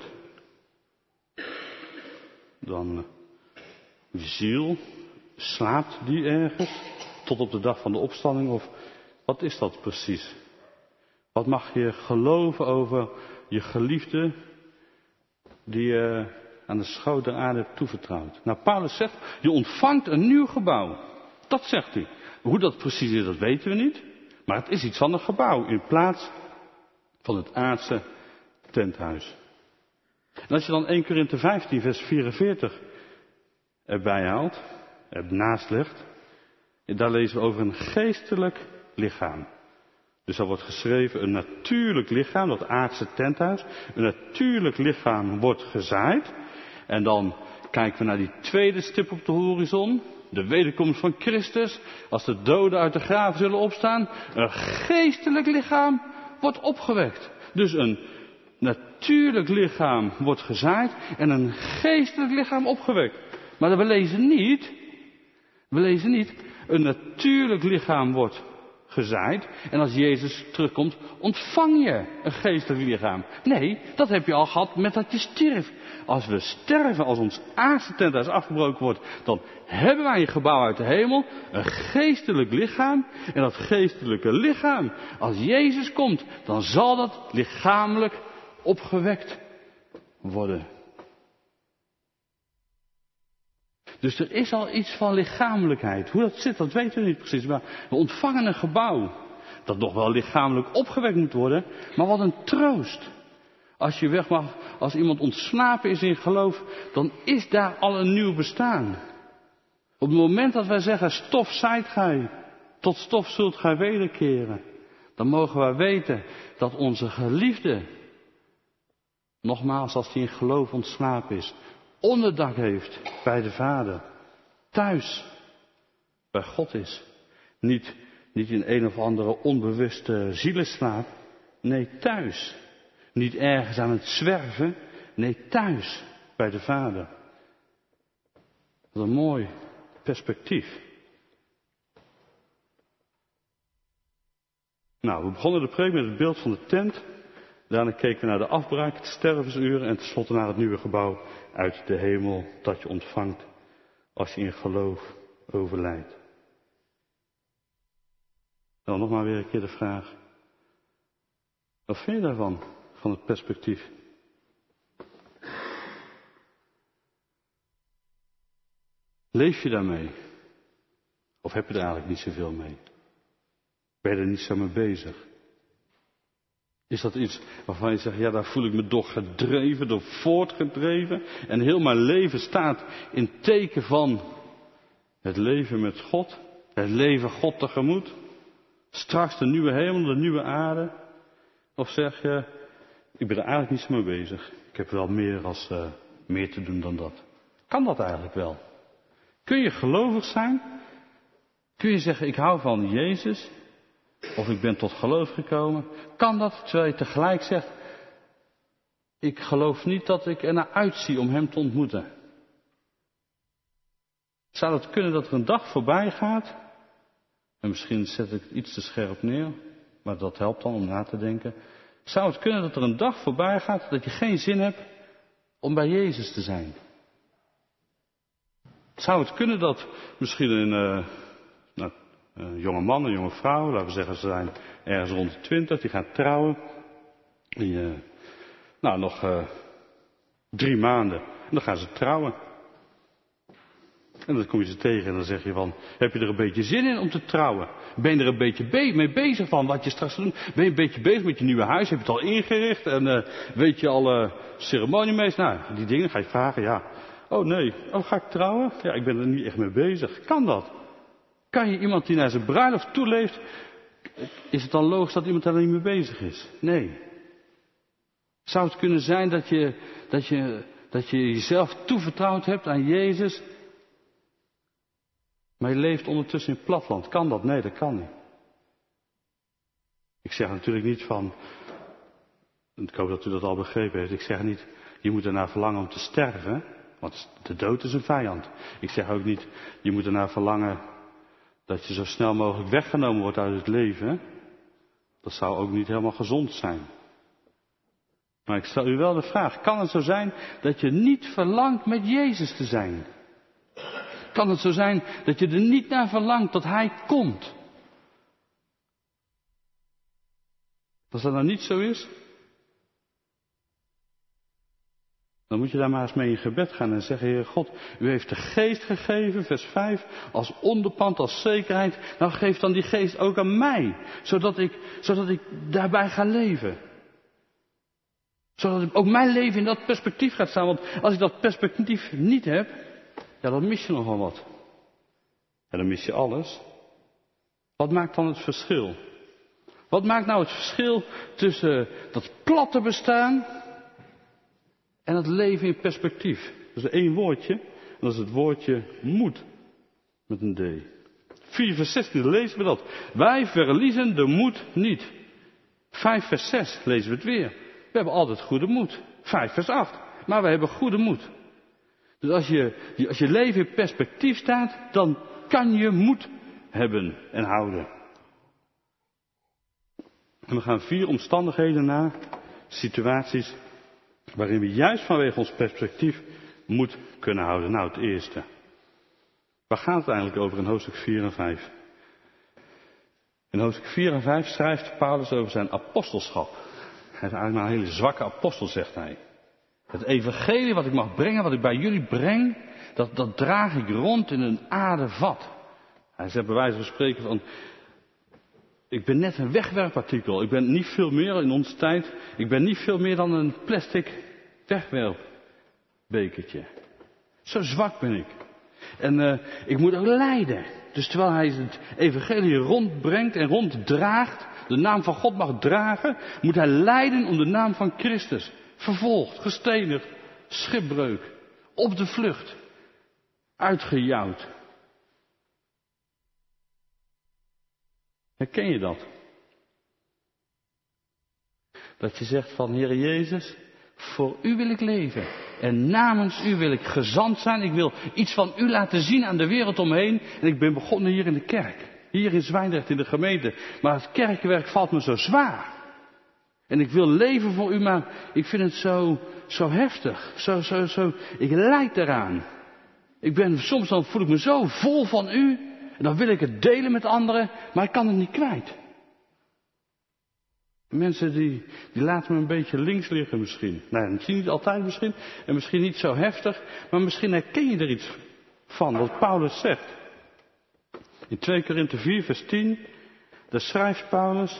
Speaker 2: Dan, uh, je ziel, slaapt die ergens tot op de dag van de opstanding? Of wat is dat precies? Wat mag je geloven over je geliefde die je aan de schoot der aarde hebt toevertrouwd? Nou, Paulus zegt, je ontvangt een nieuw gebouw. Dat zegt hij. Hoe dat precies is, dat weten we niet. Maar het is iets van een gebouw in plaats van het aardse tenthuis. En als je dan Eerste Korinthe vijftien vers vierenveertig erbij haalt, ernaast legt, daar lezen we over een geestelijk lichaam. Dus daar wordt geschreven een natuurlijk lichaam, dat aardse tenthuis. Een natuurlijk lichaam wordt gezaaid. En dan kijken we naar die tweede stip op de horizon. De wederkomst van Christus. Als de doden uit de graven zullen opstaan. Een geestelijk lichaam wordt opgewekt. Dus een natuurlijk lichaam wordt gezaaid. En een geestelijk lichaam opgewekt. Maar we lezen niet. We lezen niet. Een natuurlijk lichaam wordt gezaaid. En als Jezus terugkomt, ontvang je een geestelijk lichaam. Nee, dat heb je al gehad met dat je stierf. Als we sterven, als ons aardse tenthuis afgebroken wordt, dan hebben wij een gebouw uit de hemel, een geestelijk lichaam. En dat geestelijke lichaam, als Jezus komt, dan zal dat lichamelijk opgewekt worden. Dus er is al iets van lichamelijkheid. Hoe dat zit, dat weten we niet precies. Maar we ontvangen een gebouw dat nog wel lichamelijk opgewekt moet worden. Maar wat een troost. Als je weg mag, als iemand ontslapen is in geloof, dan is daar al een nieuw bestaan. Op het moment dat wij zeggen, stof zijt gij, tot stof zult gij wederkeren. Dan mogen wij weten dat onze geliefde, nogmaals als die in geloof ontslapen is, onderdak heeft bij de Vader. Thuis. Bij God is. Niet, niet in een of andere onbewuste zielenslaap. Nee, thuis. Niet ergens aan het zwerven. Nee, thuis. Bij de Vader. Wat een mooi perspectief. Nou, we begonnen de preek met het beeld van de tent. Daarna keken we naar de afbraak, het stervensuur en tenslotte naar het nieuwe gebouw uit de hemel dat je ontvangt als je in geloof overlijdt. Dan nog maar weer een keer de vraag. Wat vind je daarvan, van het perspectief? Leef je daarmee? Of heb je er eigenlijk niet zoveel mee? Ben je er niet zo mee bezig? Is dat iets waarvan je zegt, ja, daar voel ik me door gedreven, door voortgedreven. En heel mijn leven staat in teken van het leven met God. Het leven God tegemoet. Straks de nieuwe hemel, de nieuwe aarde. Of zeg je, ik ben er eigenlijk niet zo mee bezig. Ik heb wel meer, als, uh, meer te doen dan dat. Kan dat eigenlijk wel? Kun je gelovig zijn? Kun je zeggen, ik hou van Jezus? Of ik ben tot geloof gekomen? Kan dat, terwijl je tegelijk zegt, ik geloof niet dat ik er naar uitzie om hem te ontmoeten? Zou het kunnen dat er een dag voorbij gaat? En misschien zet ik het iets te scherp neer, maar dat helpt dan om na te denken. Zou het kunnen dat er een dag voorbij gaat dat je geen zin hebt om bij Jezus te zijn? Zou het kunnen dat misschien een, uh, nou, een jonge man, een jonge vrouw, laten we zeggen ze zijn ergens rond de twintig, die gaan trouwen. Die, uh, nou, nog uh, drie maanden. En dan gaan ze trouwen. En dan kom je ze tegen en dan zeg je van, heb je er een beetje zin in om te trouwen? Ben je er een beetje be- mee bezig van wat je straks doet? Ben je een beetje bezig met je nieuwe huis? Heb je het al ingericht? En uh, weet je al uh, ceremoniemeester? Nou, die dingen ga je vragen, ja. Oh nee, oh ga ik trouwen? Ja, ik ben er niet echt mee bezig. Kan dat? Kan je iemand die naar zijn bruiloft toeleeft, is het dan logisch dat iemand daar niet mee bezig is? Nee. Zou het kunnen zijn dat je, dat je, dat je jezelf toevertrouwd hebt aan Jezus, maar je leeft ondertussen in het platteland? Kan dat? Nee, dat kan niet. Ik zeg natuurlijk niet van, ik hoop dat u dat al begrepen heeft, ik zeg niet, je moet ernaar verlangen om te sterven, want de dood is een vijand. Ik zeg ook niet, je moet ernaar verlangen dat je zo snel mogelijk weggenomen wordt uit het leven. Dat zou ook niet helemaal gezond zijn. Maar ik stel u wel de vraag, kan het zo zijn dat je niet verlangt met Jezus te zijn? Kan het zo zijn dat je er niet naar verlangt dat Hij komt? Als dat nou niet zo is, dan moet je daar maar eens mee in gebed gaan en zeggen, Heer God, u heeft de geest gegeven, vers vijf, als onderpand, als zekerheid. Nou, geef dan die geest ook aan mij, zodat ik, zodat ik daarbij ga leven. Zodat ik ook mijn leven in dat perspectief gaat staan, want als ik dat perspectief niet heb, ja, dan mis je nogal wat. En dan mis je alles. Wat maakt dan het verschil? Wat maakt nou het verschil tussen dat platte bestaan en het leven in perspectief? Dat is één woordje, en dat is het woordje moed, met een D. vier vers zestien lezen we dat. Wij verliezen de moed niet. vijf vers zes lezen we het weer. We hebben altijd goede moed. vijf vers acht. Maar we hebben goede moed. Dus als je, als je leven in perspectief staat, dan kan je moed hebben en houden. En we gaan vier omstandigheden na, situaties, waarin we juist vanwege ons perspectief moed kunnen houden. Nou, het eerste. Waar gaat het eigenlijk over in hoofdstuk vier en vijf? In hoofdstuk vier en vijf schrijft Paulus over zijn apostelschap. Hij is eigenlijk maar een hele zwakke apostel, zegt hij. Het evangelie wat ik mag brengen, wat ik bij jullie breng, dat, dat draag ik rond in een aarden vat. Hij zegt bij wijze van spreken van, ik ben net een wegwerpartikel. Ik ben niet veel meer in onze tijd. Ik ben niet veel meer dan een plastic wegwerpbekertje. Zo zwak ben ik. En uh, ik moet ook lijden. Dus terwijl hij het evangelie rondbrengt en ronddraagt, de naam van God mag dragen, moet hij lijden om de naam van Christus. Vervolgd, gestenigd, schipbreuk, op de vlucht, uitgejouwd. Herken je dat? Dat je zegt van, Heere Jezus, voor u wil ik leven. En namens u wil ik gezant zijn. Ik wil iets van u laten zien aan de wereld omheen. En ik ben begonnen hier in de kerk. Hier in Zwijndrecht in de gemeente. Maar het kerkenwerk valt me zo zwaar. En ik wil leven voor u, maar ik vind het zo, zo heftig. Zo, zo, zo. Ik lijd eraan. Ik ben, soms dan voel ik me zo vol van u. En dan wil ik het delen met anderen, maar ik kan het niet kwijt. Mensen die, die laten me een beetje links liggen misschien. Nee, misschien niet altijd misschien. En misschien niet zo heftig. Maar misschien herken je er iets van wat Paulus zegt. In twee Korinthe vier vers tien. daar schrijft Paulus: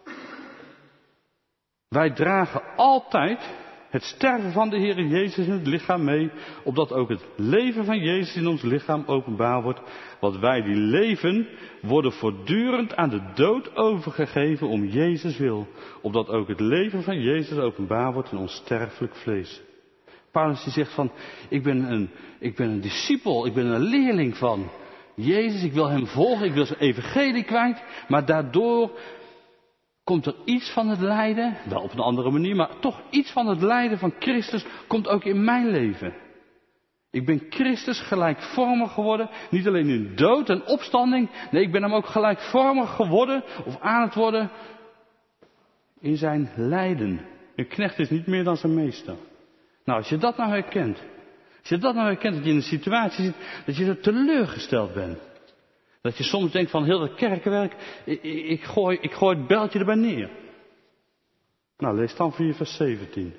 Speaker 2: wij dragen altijd het sterven van de Heer Jezus in het lichaam mee, opdat ook het leven van Jezus in ons lichaam openbaar wordt. Want wij die leven, worden voortdurend aan de dood overgegeven om Jezus wil. Opdat ook het leven van Jezus openbaar wordt in ons sterfelijk vlees. Paulus die zegt van, ik ben een, ik ben een discipel, ik ben een leerling van Jezus. Ik wil hem volgen, ik wil zijn evangelie kwijt. Maar daardoor komt er iets van het lijden, wel op een andere manier, maar toch iets van het lijden van Christus komt ook in mijn leven. Ik ben Christus gelijkvormig geworden, niet alleen in dood en opstanding, nee, ik ben hem ook gelijkvormig geworden, of aan het worden, in zijn lijden. Een knecht is niet meer dan zijn meester. Nou, als je dat nou herkent, als je dat nou herkent, dat je in een situatie zit, dat je er teleurgesteld bent. Dat je soms denkt van heel dat kerkenwerk, ik, ik, ik, gooi, ik gooi het beltje erbij neer. Nou, lees dan vier vers zeventien.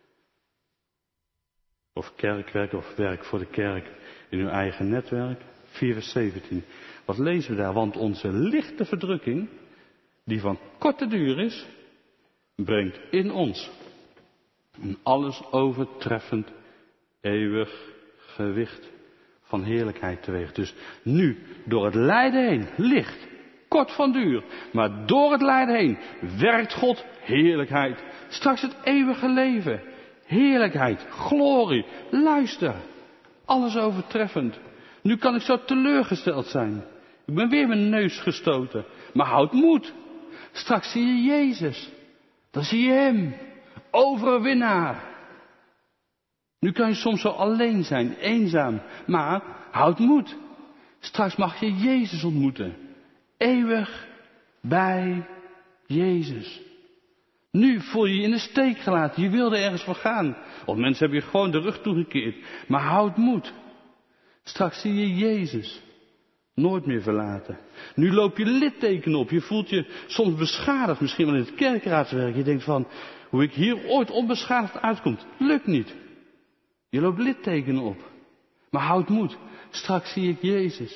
Speaker 2: Of kerkwerk of werk voor de kerk in uw eigen netwerk. vier vers zeventien. Wat lezen we daar? Want onze lichte verdrukking, die van korte duur is, brengt in ons een alles overtreffend eeuwig gewicht van heerlijkheid teweeg. Dus nu, door het lijden heen, licht, kort van duur, maar door het lijden heen werkt God heerlijkheid. Straks het eeuwige leven, heerlijkheid, glorie, luister, alles overtreffend. Nu kan ik zo teleurgesteld zijn. Ik ben weer mijn neus gestoten, maar houd moed. Straks zie je Jezus, dan zie je hem, overwinnaar. Nu kan je soms zo alleen zijn, eenzaam, maar houd moed. Straks mag je Jezus ontmoeten. Eeuwig bij Jezus. Nu voel je je in de steek gelaten, je wilde ergens voor gaan. Of mensen hebben je gewoon de rug toegekeerd. Maar houd moed. Straks zie je Jezus nooit meer verlaten. Nu loop je littekenen op, je voelt je soms beschadigd, misschien wel in het kerkraadswerk. Je denkt van, hoe ik hier ooit onbeschadigd uitkom, lukt niet. Je loopt littekenen op. Maar houd moed. Straks zie ik Jezus.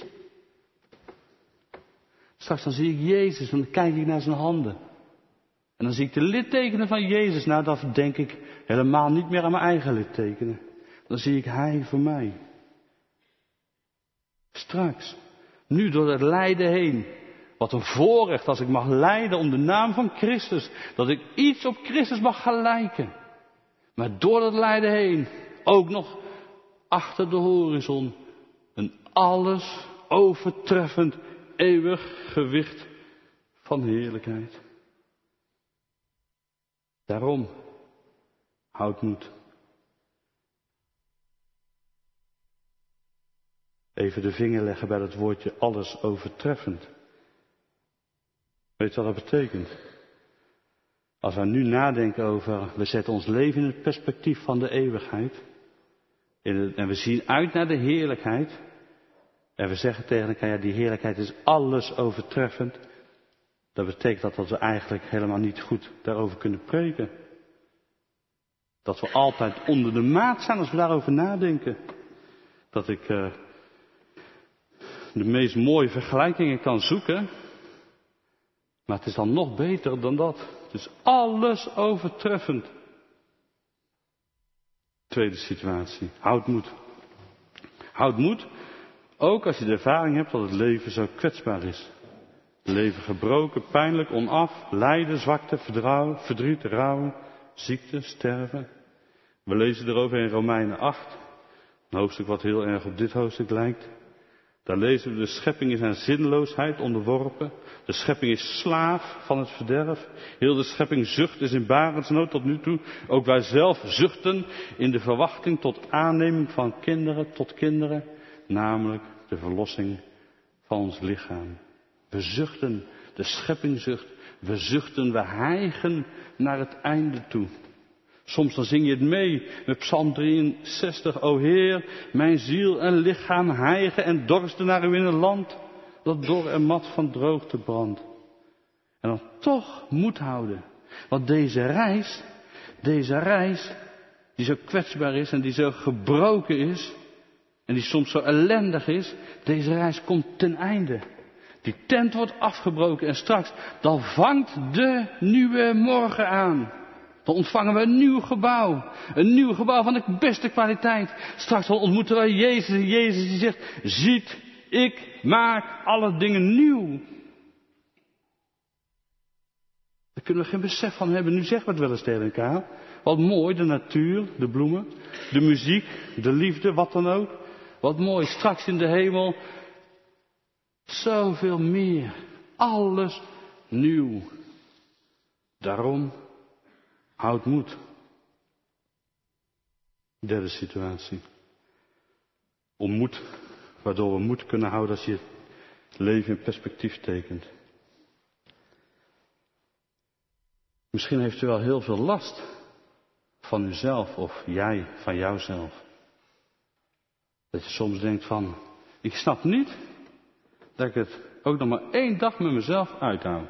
Speaker 2: Straks dan zie ik Jezus en dan kijk ik naar zijn handen. En dan zie ik de littekenen van Jezus. Nou, dan denk ik helemaal niet meer aan mijn eigen littekenen. Dan zie ik Hij voor mij. Straks. Nu door het lijden heen. Wat een voorrecht als ik mag lijden om de naam van Christus. Dat ik iets op Christus mag gaan lijken. Maar door dat lijden heen. Ook nog achter de horizon een alles overtreffend eeuwig gewicht van heerlijkheid. Daarom, houd moed. Even de vinger leggen bij dat woordje alles overtreffend. Weet je wat dat betekent? Als wij nu nadenken over, we zetten ons leven in het perspectief van de eeuwigheid. En we zien uit naar de heerlijkheid. En we zeggen tegen elkaar, ja, die heerlijkheid is alles overtreffend. Dat betekent dat we eigenlijk helemaal niet goed daarover kunnen preken. Dat we altijd onder de maat zijn als we daarover nadenken. Dat ik uh, de meest mooie vergelijkingen kan zoeken. Maar het is dan nog beter dan dat. Het is alles overtreffend. Tweede situatie. Houd moed. Houd moed. Ook als je de ervaring hebt dat het leven zo kwetsbaar is. Het leven gebroken, pijnlijk, onaf, lijden, zwakte, verdriet, rouw, ziekte, sterven. We lezen erover in Romeinen acht. Een hoofdstuk wat heel erg op dit hoofdstuk lijkt. Daar lezen we, de schepping is aan zinloosheid onderworpen. De schepping is slaaf van het verderf. Heel de schepping zucht is in barensnood tot nu toe. Ook wij zelf zuchten in de verwachting tot aanneming van kinderen tot kinderen. Namelijk de verlossing van ons lichaam. We zuchten, de schepping zucht. We zuchten, we hijgen naar het einde toe. Soms dan zing je het mee met Psalm drieënzestig. O Heer, mijn ziel en lichaam hijgen en dorsten naar u in een land dat dor en mat van droogte brandt. En dan toch moed houden. Want deze reis, deze reis, die zo kwetsbaar is en die zo gebroken is, en die soms zo ellendig is, deze reis komt ten einde. Die tent wordt afgebroken en straks, dan vangt de nieuwe morgen aan. Dan ontvangen we een nieuw gebouw. Een nieuw gebouw van de beste kwaliteit. Straks dan ontmoeten we Jezus en Jezus die zegt, ziet, ik maak alle dingen nieuw. Daar kunnen we geen besef van hebben. Nu zeggen we het wel eens tegen elkaar. Wat mooi, de natuur, de bloemen, de muziek, de liefde, wat dan ook. Wat mooi, straks in de hemel. Zoveel meer. Alles nieuw. Daarom, houd moed. Derde situatie. Om moed, waardoor we moed kunnen houden als je het leven in perspectief tekent. Misschien heeft u wel heel veel last van uzelf of jij van jouzelf. Dat je soms denkt van, ik snap niet dat ik het ook nog maar één dag met mezelf uithoud.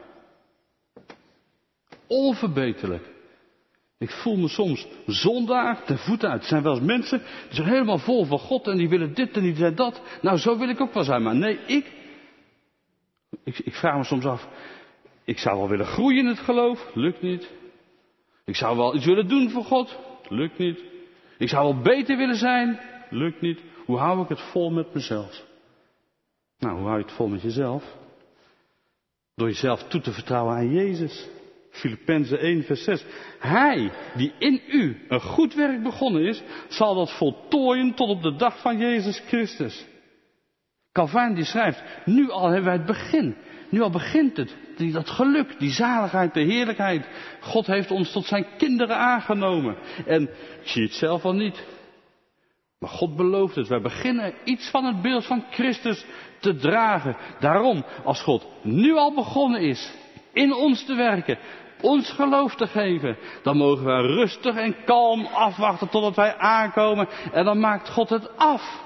Speaker 2: Onverbeterlijk. Ik voel me soms zondaar ten voeten uit. Er zijn wel eens mensen die zijn helemaal vol van God en die willen dit en die willen dat. Nou, zo wil ik ook wel zijn. Maar nee, ik, ik, ik vraag me soms af, ik zou wel willen groeien in het geloof, lukt niet. Ik zou wel iets willen doen voor God, lukt niet. Ik zou wel beter willen zijn, lukt niet. Hoe hou ik het vol met mezelf? Nou, hoe hou je het vol met jezelf? Door jezelf toe te vertrouwen aan Jezus. Filippenzen één vers zes. Hij die in u een goed werk begonnen is, zal dat voltooien tot op de dag van Jezus Christus. Calvijn die schrijft, nu al hebben wij het begin. Nu al begint het. Die, dat geluk, die zaligheid, de heerlijkheid. God heeft ons tot zijn kinderen aangenomen. En ik zie het zelf al niet. Maar God belooft het. Wij beginnen iets van het beeld van Christus te dragen. Daarom, als God nu al begonnen is in ons te werken, ons geloof te geven, dan mogen wij rustig en kalm afwachten totdat wij aankomen. En dan maakt God het af.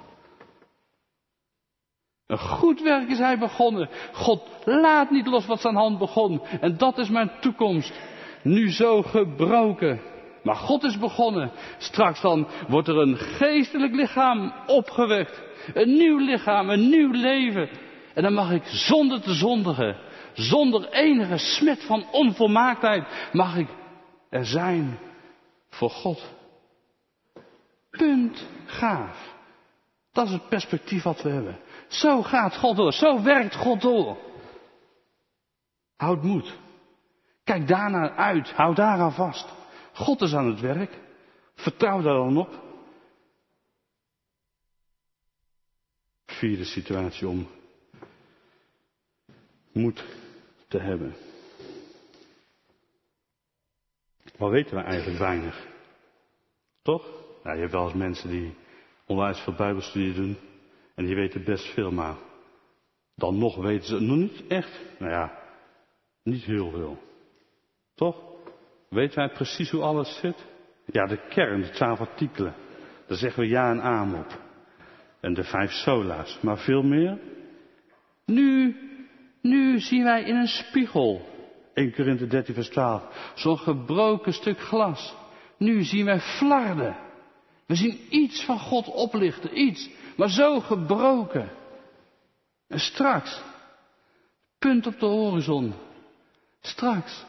Speaker 2: Een goed werk is hij begonnen. God laat niet los wat zijn hand begon. En dat is mijn toekomst. Nu zo gebroken. Maar God is begonnen. Straks dan wordt er een geestelijk lichaam opgewekt. Een nieuw lichaam, een nieuw leven. En dan mag ik zonder te zondigen, zonder enige smet van onvolmaaktheid, mag ik er zijn voor God. Punt. Gaaf. Dat is het perspectief wat we hebben. Zo gaat God door. Zo werkt God door. Houd moed. Kijk daarnaar uit. Houd daaraan vast. God is aan het werk. Vertrouw daar dan op. Vierde situatie om moed te hebben. Maar weten we eigenlijk weinig. Toch? Nou, je hebt wel eens mensen die onwijs veel bijbelstudie doen. En die weten best veel, maar dan nog weten ze nog niet echt. Nou ja, niet heel veel. Toch? Weten wij precies hoe alles zit? Ja, de kern, de twaalf artikelen. Daar zeggen we ja en amen op. En de vijf sola's. Maar veel meer? Nu, nu zien wij in een spiegel. Eerste Korinthe dertien vers twaalf. Zo'n gebroken stuk glas. Nu zien wij flarden. We zien iets van God oplichten. Iets. Maar zo gebroken. En straks. Punt op de horizon. Straks.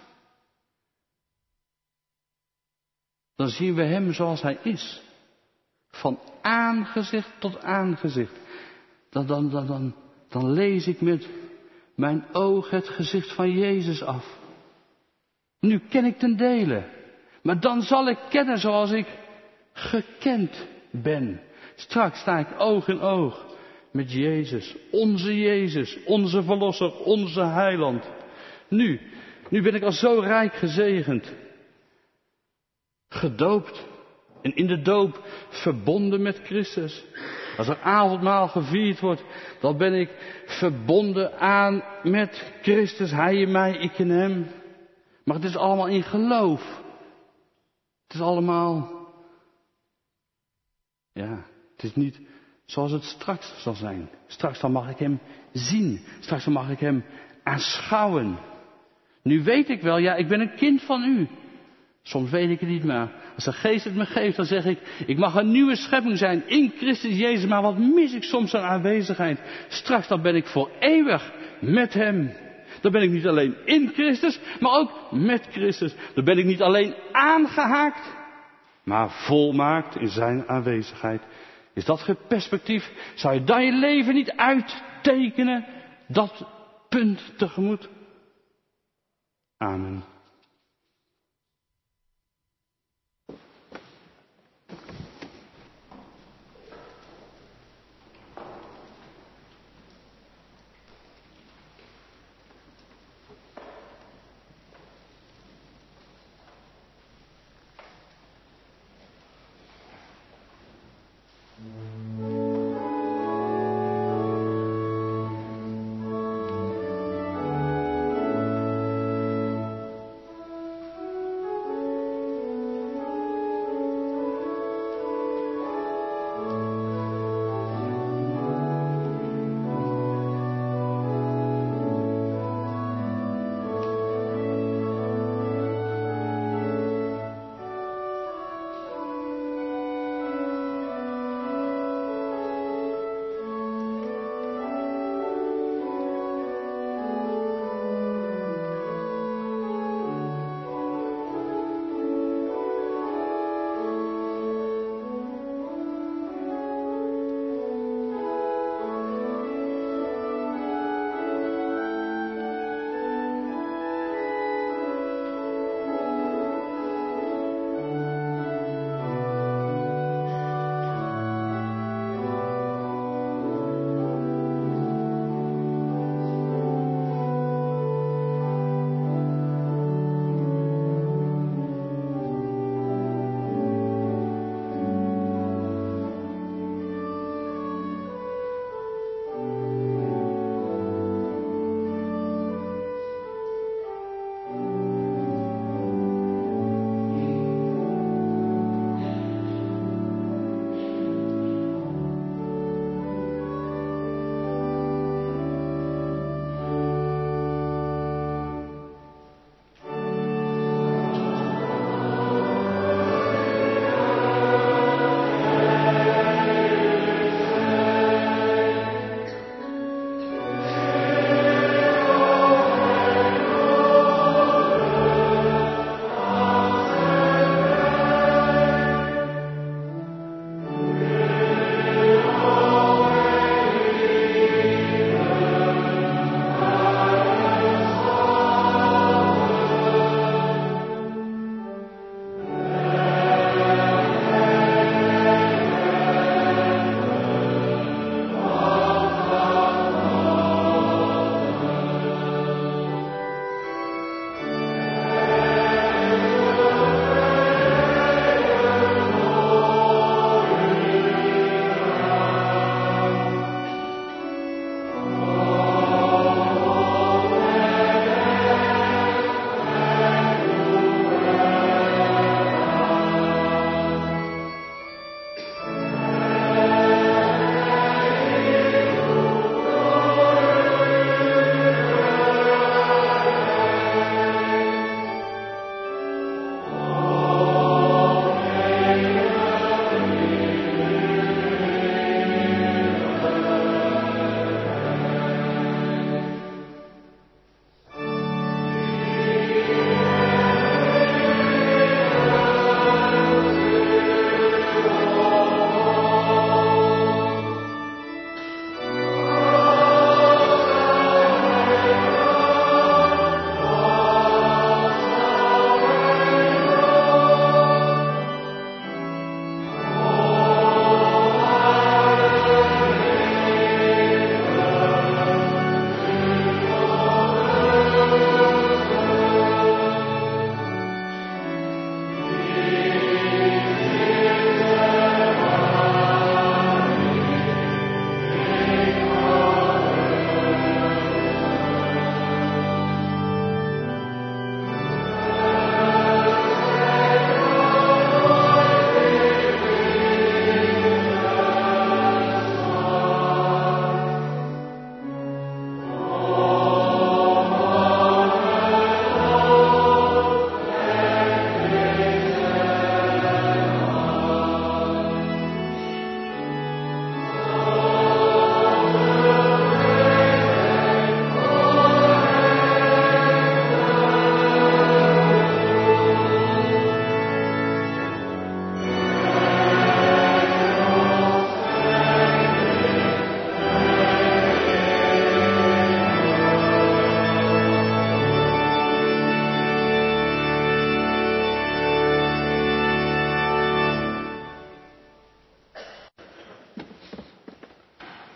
Speaker 2: Dan zien we hem zoals hij is. Van aangezicht tot aangezicht. Dan, dan, dan, dan, dan lees ik met mijn oog het gezicht van Jezus af. Nu ken ik ten dele. Maar dan zal ik kennen zoals ik gekend ben. Straks sta ik oog in oog met Jezus. Onze Jezus. Onze Verlosser. Onze Heiland. Nu. Nu ben ik al zo rijk gezegend. Gedoopt. En in de doop verbonden met Christus. Als er avondmaal gevierd wordt, dan ben ik verbonden aan met Christus. Hij in mij, ik in hem. Maar het is allemaal in geloof. Het is allemaal, ja, het is niet zoals het straks zal zijn. Straks dan mag ik hem zien. Straks dan mag ik hem aanschouwen. Nu weet ik wel, ja, ik ben een kind van u. Soms weet ik het niet meer. Als de geest het me geeft, dan zeg ik, ik mag een nieuwe schepping zijn in Christus Jezus. Maar wat mis ik soms aan aanwezigheid? Straks dan ben ik voor eeuwig met hem. Dan ben ik niet alleen in Christus, maar ook met Christus. Dan ben ik niet alleen aangehaakt, maar volmaakt in zijn aanwezigheid. Is dat geen perspectief? Zou je dan je leven niet uittekenen? Dat punt tegemoet. Amen.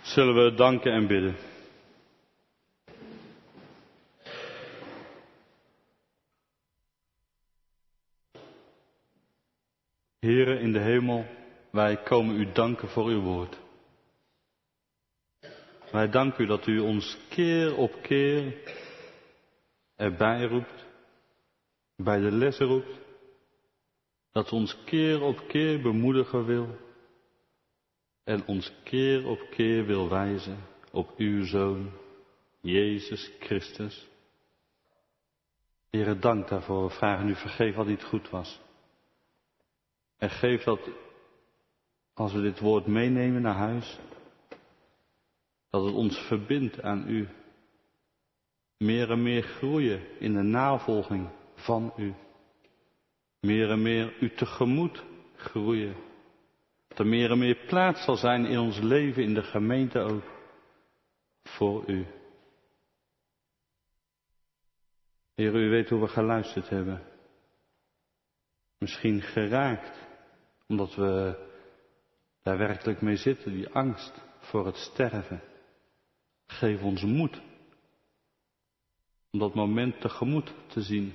Speaker 2: Zullen we danken en bidden. Heere in de hemel, wij komen u danken voor uw woord. Wij danken u dat u ons keer op keer erbij roept, bij de les roept, dat u ons keer op keer bemoedigen wil en ons keer op keer wil wijzen op uw Zoon, Jezus Christus. Heere, dank daarvoor. We vragen u vergeef wat niet goed was. En geef dat, als we dit woord meenemen naar huis, dat het ons verbindt aan u. Meer en meer groeien in de navolging van u. Meer en meer u tegemoet groeien. Dat er meer en meer plaats zal zijn in ons leven, in de gemeente ook, voor u. Heer, u weet hoe we geluisterd hebben. Misschien geraakt, omdat we daar werkelijk mee zitten, die angst voor het sterven. Geef ons moed om dat moment tegemoet te zien.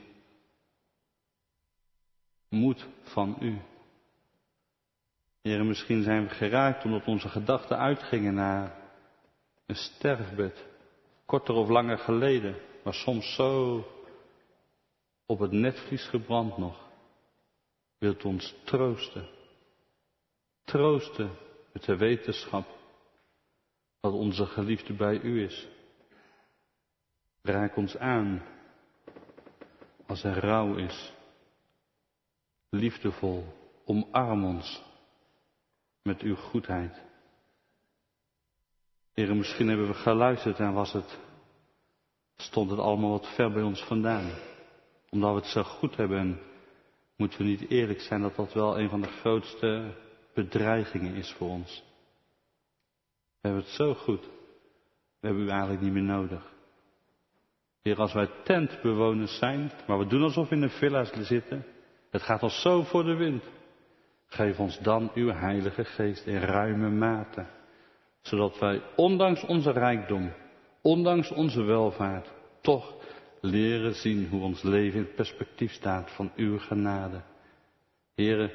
Speaker 2: Moed van u. Heer, misschien zijn we geraakt omdat onze gedachten uitgingen naar een sterfbed. Korter of langer geleden, maar soms zo op het netvlies gebrand nog. Wilt u ons troosten. Troosten met de wetenschap dat onze geliefde bij u is. Raak ons aan als er rouw is. Liefdevol, omarm ons met uw goedheid. Heere, misschien hebben we geluisterd en was het, stond het allemaal wat ver bij ons vandaan. Omdat we het zo goed hebben en moeten we niet eerlijk zijn dat dat wel een van de grootste bedreigingen is voor ons. We hebben het zo goed. We hebben u eigenlijk niet meer nodig. Heer, als wij tentbewoners zijn, maar we doen alsof we in een villa's zitten. Het gaat ons zo voor de wind. Geef ons dan uw Heilige Geest in ruime mate. Zodat wij, ondanks onze rijkdom, ondanks onze welvaart, toch leren zien hoe ons leven in het perspectief staat van uw genade. Heere,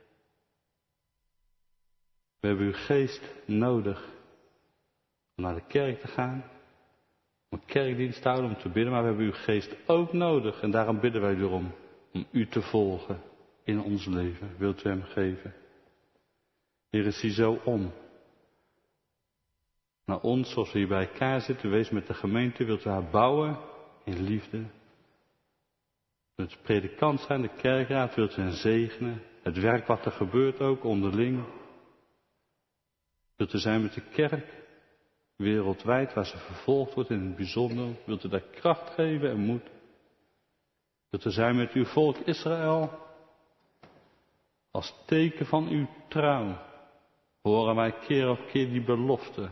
Speaker 2: we hebben uw geest nodig om naar de kerk te gaan, om een kerkdienst te houden, om te bidden, maar we hebben uw geest ook nodig en daarom bidden wij erom, om u te volgen in ons leven. Wilt u hem geven? Heere, zie zo om naar ons zoals we hier bij elkaar zitten. Wees met de gemeente, wilt u haar bouwen in liefde. Wilt u predikant zijn, de kerkraad, wilt u hen zegenen. Het werk wat er gebeurt ook onderling. Wilt u zijn met de kerk, wereldwijd, waar ze vervolgd wordt in het bijzonder. Wilt u daar kracht geven en moed. Wilt u zijn met uw volk Israël. Als teken van uw trouw horen wij keer op keer die belofte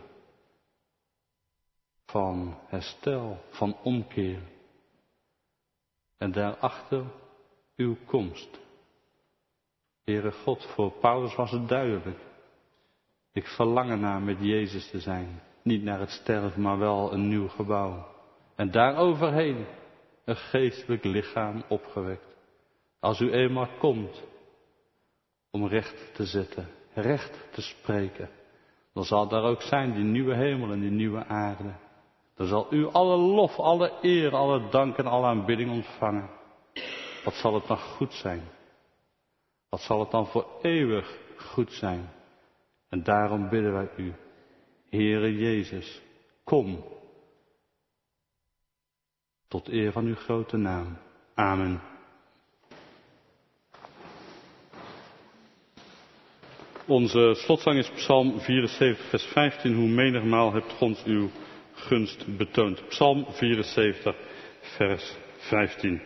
Speaker 2: van herstel, van omkeer. En daarachter uw komst. Heere God, voor Paulus was het duidelijk. Ik verlang ernaar met Jezus te zijn. Niet naar het sterven, maar wel een nieuw gebouw. En daaroverheen een geestelijk lichaam opgewekt. Als u eenmaal komt om recht te zetten, recht te spreken, dan zal daar ook zijn die nieuwe hemel en die nieuwe aarde. Dan zal u alle lof, alle eer, alle dank en alle aanbidding ontvangen. Wat zal het dan goed zijn? Wat zal het dan voor eeuwig goed zijn? En daarom bidden wij u, Heere Jezus, kom. Tot eer van uw grote naam. Amen. Onze slotzang is Psalm vierenzeventig, vers vijftien. Hoe menigmaal hebt God uw gunst betoond. Psalm vierenzeventig, vers vijftien.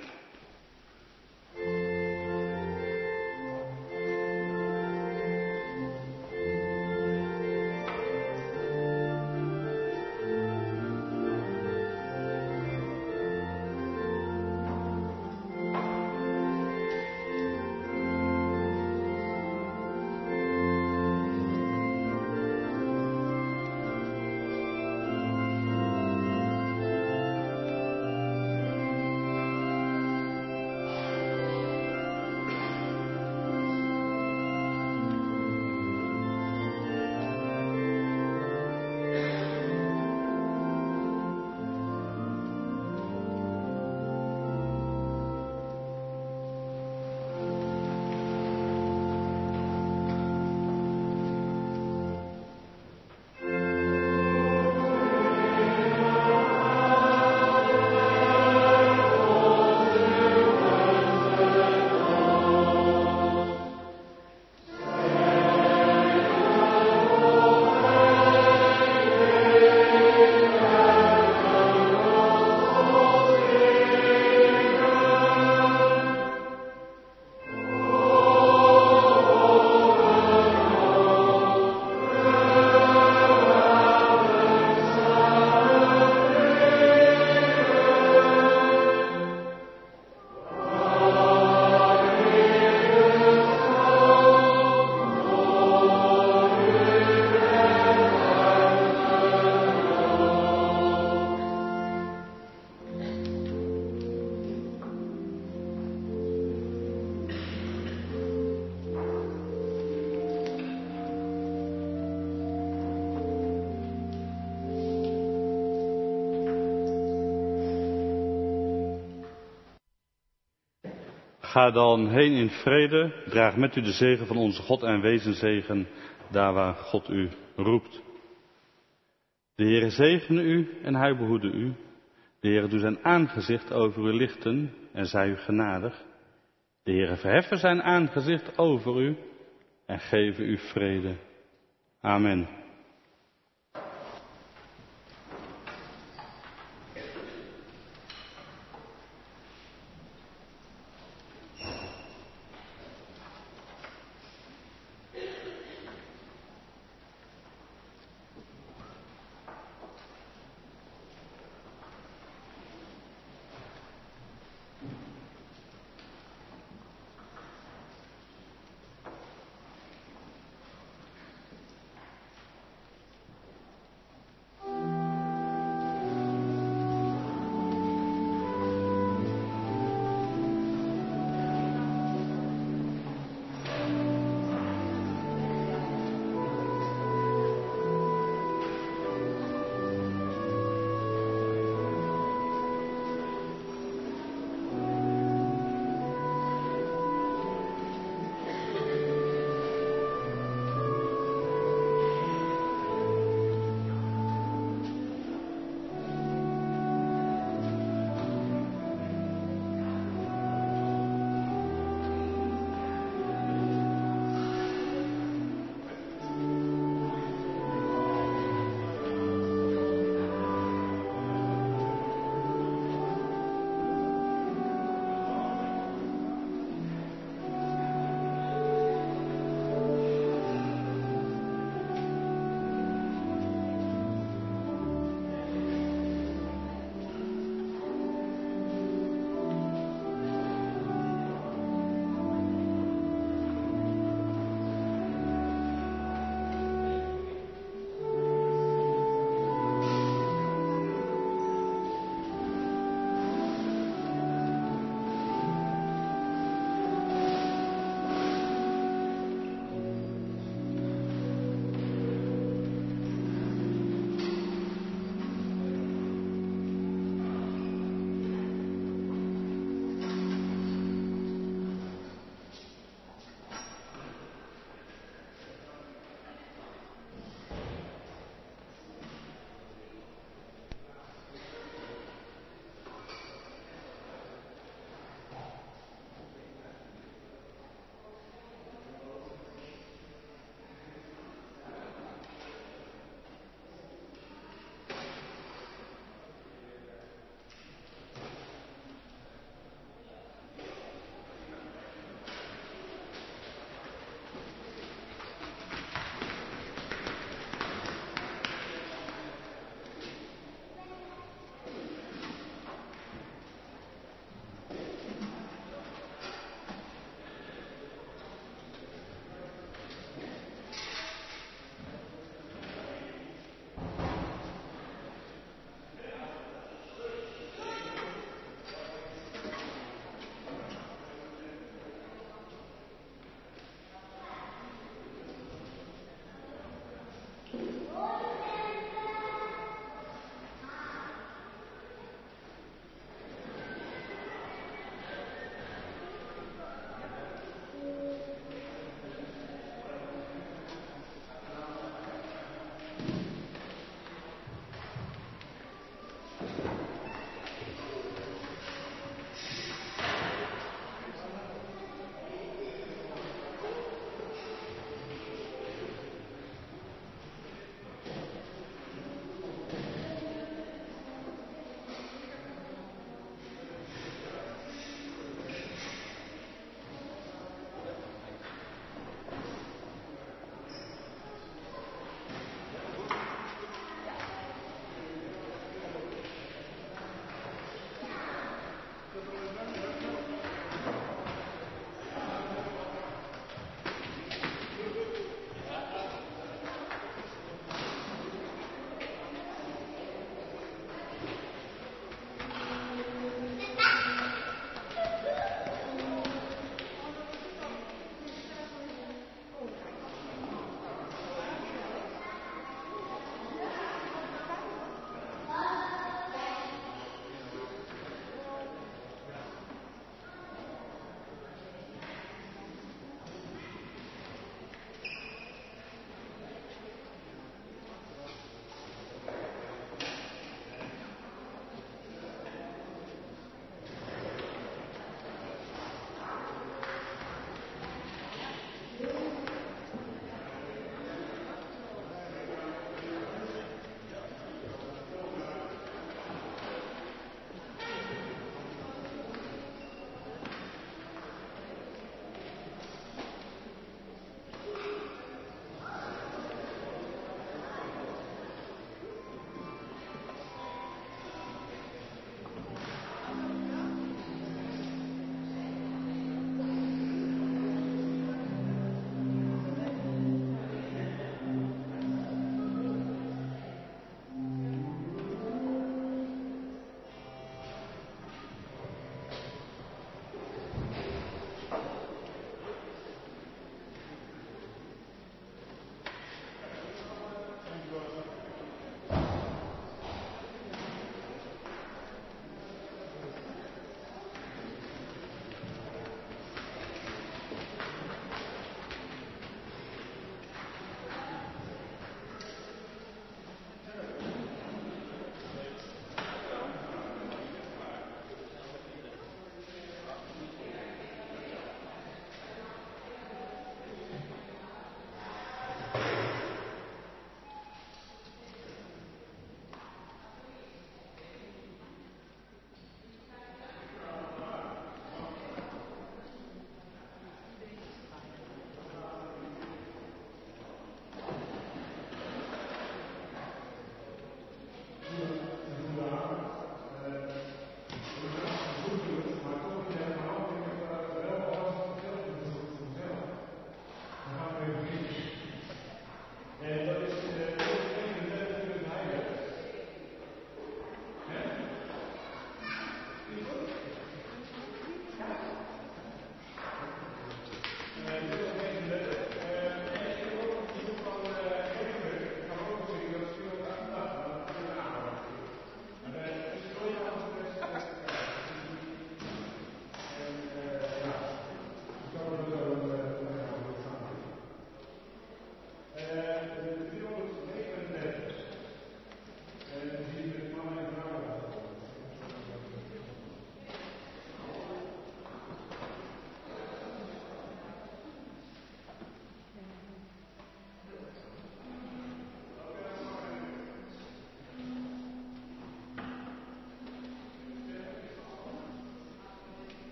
Speaker 2: Ga dan heen in vrede, draag met u de zegen van onze God en wezenzegen daar waar God u roept. De Heere zegene u en hij behoede u. De Heere doe zijn aangezicht over u lichten en zij u genadig. De Heere verheffen zijn aangezicht over u en geven u vrede. Amen.